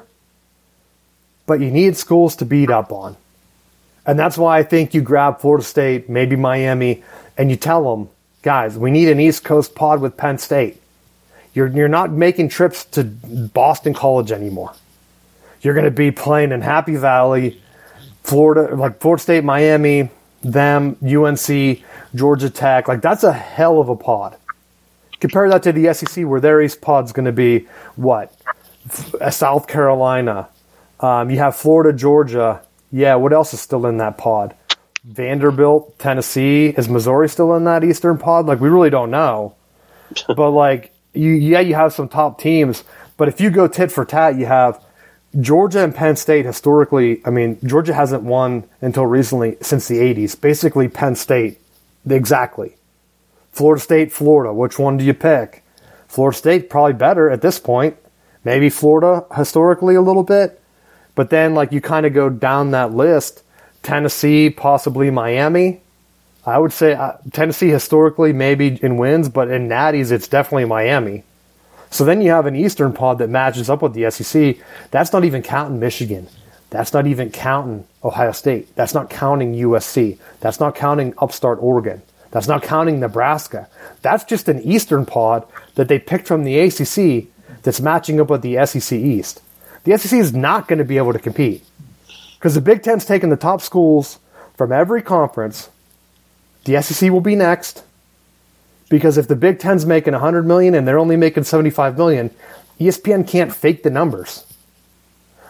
but you need schools to beat up on. And that's why I think you grab Florida State, maybe Miami, and you tell them, guys, we need an East Coast pod with Penn State. You're you're not making trips to Boston College anymore. You're going to be playing in Happy Valley, Florida, like Florida State, Miami, them, U N C, Georgia Tech. Like, that's a hell of a pod. Compare that to the S E C, where their East pod's going to be, what? South Carolina. Um, you have Florida, Georgia. Yeah, what else is still in that pod? Vanderbilt, Tennessee. Is Missouri still in that Eastern pod? Like, we really don't know. But, like, you, yeah, you have some top teams. But if you go tit for tat, you have Georgia and Penn State historically. I mean, Georgia hasn't won until recently, since the eighties. Basically, Penn State. Exactly. Florida State, Florida. Which one do you pick? Florida State, probably better at this point. Maybe Florida historically a little bit. But then, like, you kind of go down that list. Tennessee, possibly Miami. I would say uh, Tennessee historically maybe in wins, but in natties, it's definitely Miami. So then you have an Eastern pod that matches up with the S E C. That's not even counting Michigan. That's not even counting Ohio State. That's not counting U S C. That's not counting upstart Oregon. That's not counting Nebraska. That's just an Eastern pod that they picked from the A C C that's matching up with the S E C East. The S E C is not going to be able to compete because the Big Ten's taking the top schools from every conference. The S E C will be next because if the Big Ten's making one hundred million dollars and they're only making seventy-five million dollars, E S P N can't fake the numbers.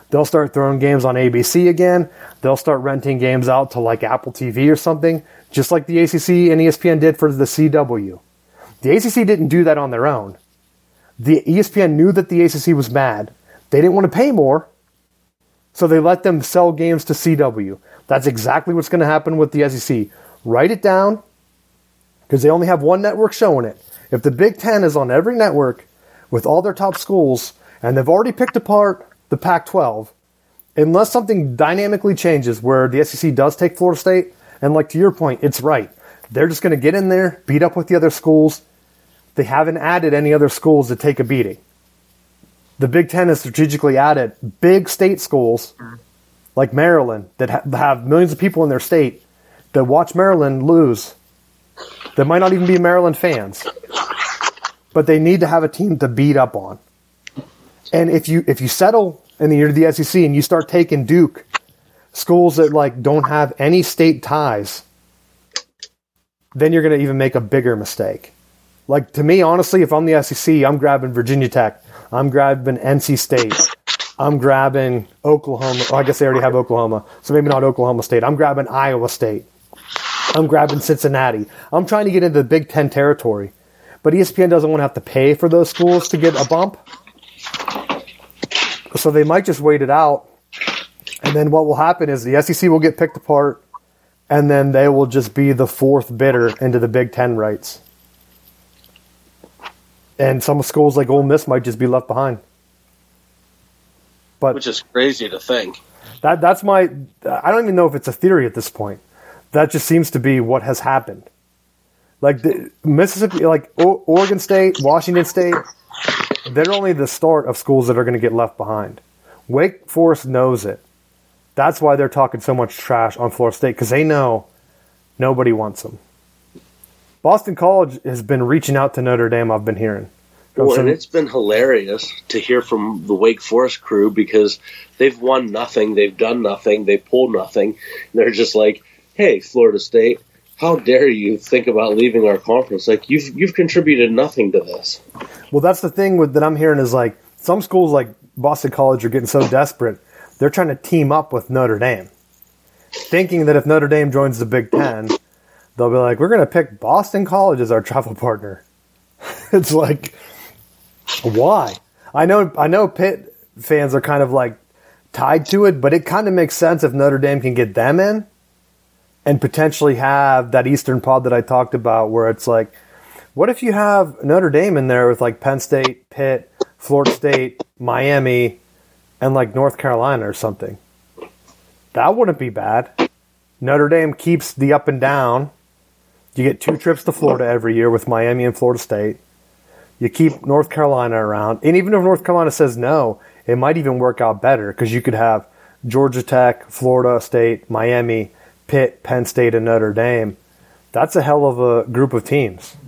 They'll start throwing games on A B C again. They'll start renting games out to like Apple T V or something, just like the A C C and E S P N did for the C W. The A C C didn't do that on their own. The E S P N knew that the A C C was mad. They didn't want to pay more, so they let them sell games to C W. That's exactly what's going to happen with the S E C. Write it down, because they only have one network showing it. If the Big Ten is on every network with all their top schools, and they've already picked apart the Pac twelve, unless something dynamically changes where the S E C does take Florida State, and like to your point, it's right. They're just going to get in there, beat up with the other schools. They haven't added any other schools to take a beating. The Big Ten has strategically added big state schools like Maryland that ha- have millions of people in their state that watch Maryland lose, that might not even be Maryland fans, but they need to have a team to beat up on. And if you if you settle in the year to the S E C and you start taking Duke, schools that like don't have any state ties, then you're going to even make a bigger mistake. Like, to me, honestly, if I'm the S E C, I'm grabbing Virginia Tech. I'm grabbing N C State. I'm grabbing Oklahoma. Oh, I guess they already have Oklahoma, so maybe not Oklahoma State. I'm grabbing Iowa State. I'm grabbing Cincinnati. I'm trying to get into the Big Ten territory. But E S P N doesn't want to have to pay for those schools to get a bump. So they might just wait it out. And then what will happen is the S E C will get picked apart, and then they will just be the fourth bidder into the Big Ten rights. And some schools like Ole Miss might just be left behind. But which is crazy to think. That that's my. I don't even know if it's a theory at this point. That just seems to be what has happened. Like the Mississippi, like o- Oregon State, Washington State, they're only the start of schools that are going to get left behind. Wake Forest knows it. That's why they're talking so much trash on Florida State, because they know nobody wants them. Boston College has been reaching out to Notre Dame, I've been hearing. Well, and it's been hilarious to hear from the Wake Forest crew, because they've won nothing, they've done nothing, they pulled nothing. And they're just like, hey, Florida State, how dare you think about leaving our conference? Like, you've you've contributed nothing to this. Well, that's the thing with, that I'm hearing is, like, some schools like Boston College are getting so desperate, they're trying to team up with Notre Dame, thinking that if Notre Dame joins the Big Ten, they'll be like, we're going to pick Boston College as our travel partner. It's like, why? I know I know Pitt fans are kind of like tied to it, but it kind of makes sense if Notre Dame can get them in and potentially have that Eastern pod that I talked about, where it's like, what if you have Notre Dame in there with like Penn State, Pitt, Florida State, Miami, and like North Carolina or something? That wouldn't be bad. Notre Dame keeps the up and down. You get two trips to Florida every year with Miami and Florida State. You keep North Carolina around. And even if North Carolina says no, it might even work out better, because you could have Georgia Tech, Florida State, Miami, Pitt, Penn State, and Notre Dame. That's a hell of a group of teams.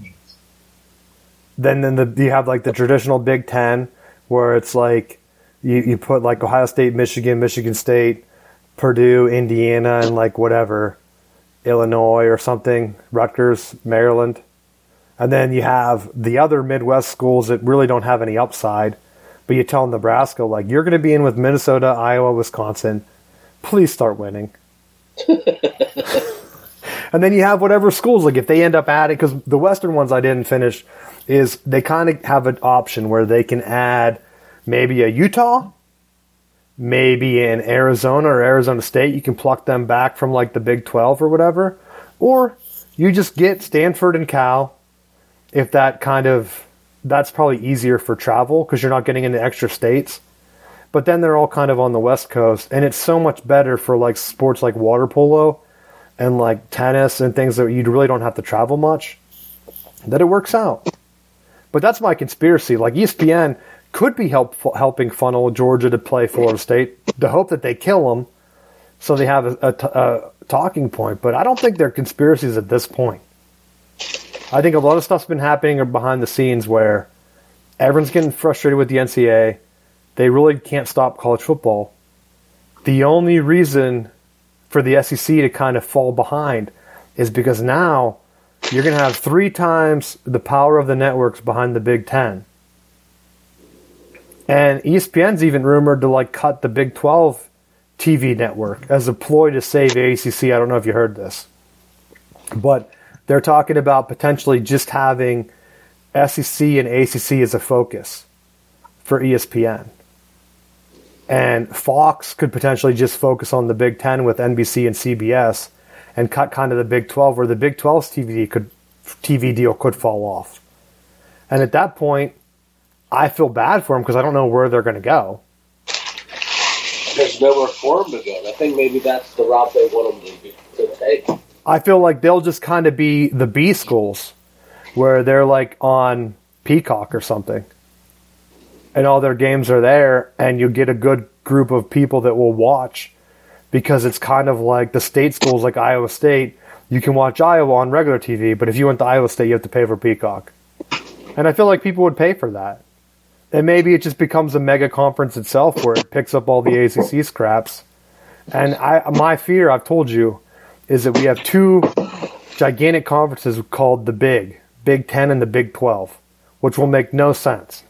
Then, then the, you have like the traditional Big Ten, where it's like you, you put like Ohio State, Michigan, Michigan State, Purdue, Indiana, and like whatever, Illinois or something, Rutgers, Maryland. And then you have the other Midwest schools that really don't have any upside, but you tell Nebraska, like, you're going to be in with Minnesota, Iowa, Wisconsin. Please start winning. And then you have whatever schools, like if they end up adding, because the Western ones I didn't finish, is they kind of have an option where they can add maybe a Utah, maybe in Arizona or Arizona State. You can pluck them back from like the Big twelve or whatever. Or you just get Stanford and Cal, if that kind of, that's probably easier for travel because you're not getting into extra states. But then they're all kind of on the West Coast, and it's so much better for like sports like water polo and like tennis and things that you really don't have to travel much, that it works out. But that's my conspiracy. Like E S P N could be help, helping funnel Georgia to play Florida State, the hope that they kill them so they have a, a, a talking point. But I don't think they're conspiracies at this point. I think a lot of stuff's been happening behind the scenes where everyone's getting frustrated with the N C double A. They really can't stop college football. The only reason for the S E C to kind of fall behind is because now you're going to have three times the power of the networks behind the Big Ten. And E S P N's even rumored to like cut the Big twelve T V network as a ploy to save A C C. I don't know if you heard this, but they're talking about potentially just having S E C and A C C as a focus for E S P N. And Fox could potentially just focus on the Big Ten with N B C and C B S and cut kind of the Big twelve, where the Big twelve's T V could T V deal could fall off. And at that point, I feel bad for them because I don't know where they're going to go. There's nowhere for them to go. I think maybe that's the route they want them to, to take. I feel like they'll just kind of be the B schools, where they're like on Peacock or something, and all their games are there, and you get a good group of people that will watch, because it's kind of like the state schools like Iowa State. You can watch Iowa on regular T V, but if you went to Iowa State, you have to pay for Peacock. And I feel like people would pay for that. And maybe it just becomes a mega conference itself where it picks up all the A C C scraps. And I, my fear, I've told you, is that we have two gigantic conferences called the Big, Big Ten and the Big twelve, which will make no sense.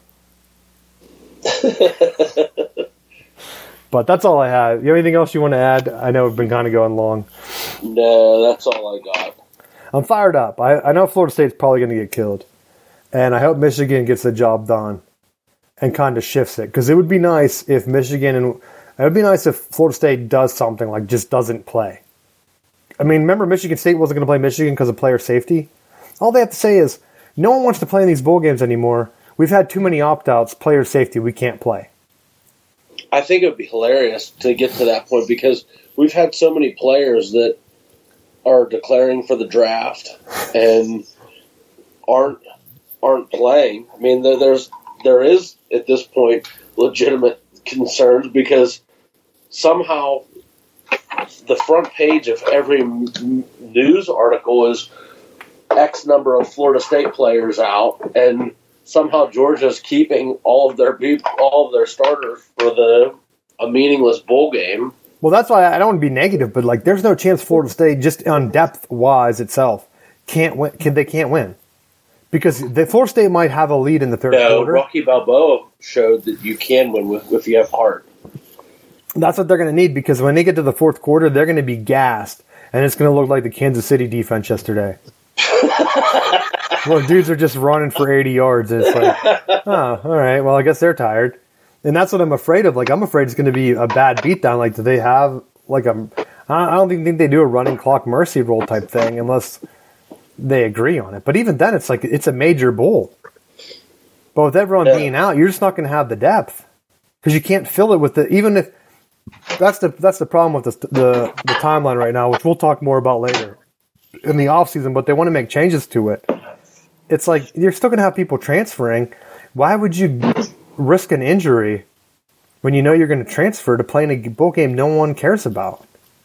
But that's all I have. You have anything else you want to add? I know we've been kind of going long. No, that's all I got. I'm fired up. I, I know Florida State's probably going to get killed. And I hope Michigan gets the job done and kind of shifts it. Because it would be nice if Michigan and it would be nice if Florida State does something, like just doesn't play. I mean, remember Michigan State wasn't going to play Michigan because of player safety? All they have to say is, no one wants to play in these bowl games anymore. We've had too many opt-outs, player safety, we can't play. I think it would be hilarious to get to that point, because we've had so many players that are declaring for the draft and aren't aren't playing. I mean, there, there's there is at this point legitimate concerns, because somehow the front page of every m- news article is X number of Florida State players out, and somehow Georgia's keeping all of their people, all of their starters for the a meaningless bowl game. Well, that's why I don't want to be negative, but like, there's no chance Florida State, just on depth wise itself, can't win. Can, they can't win, because the Florida State might have a lead in the third no, quarter. Rocky Balboa showed that you can win with, if you have heart. That's what they're going to need, because when they get to the fourth quarter, they're going to be gassed, and it's going to look like the Kansas City defense yesterday. Well, dudes are just running for eighty yards, and it's like, oh, all right, well, I guess they're tired. And that's what I'm afraid of. Like, I'm afraid it's going to be a bad beatdown. Like, do they have, like, a, I don't even think they do a running clock mercy rule type thing unless they agree on it. But even then, it's like, it's a major bowl. But with everyone yeah. being out, you're just not going to have the depth, because you can't fill it with the, even if, that's the that's the problem with the, the, the timeline right now, which we'll talk more about later in the offseason, but they want to make changes to it. It's like, you're still going to have people transferring. Why would you risk an injury when you know you're going to transfer to play in a bowl game no one cares about?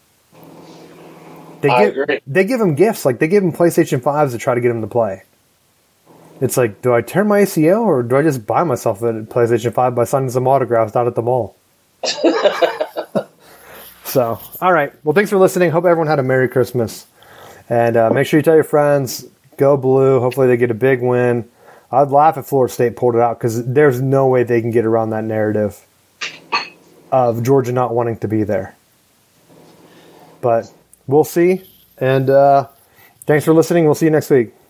They I give, agree. They give them gifts. Like, they give them PlayStation fives to try to get them to play. It's like, do I tear my A C L, or do I just buy myself a PlayStation five by signing some autographs out at the mall? So, all right. Well, thanks for listening. Hope everyone had a Merry Christmas. And uh, make sure you tell your friends, go blue. Hopefully they get a big win. I'd laugh if Florida State pulled it out, because there's no way they can get around that narrative of Georgia not wanting to be there. But we'll see. And uh, thanks for listening. We'll see you next week.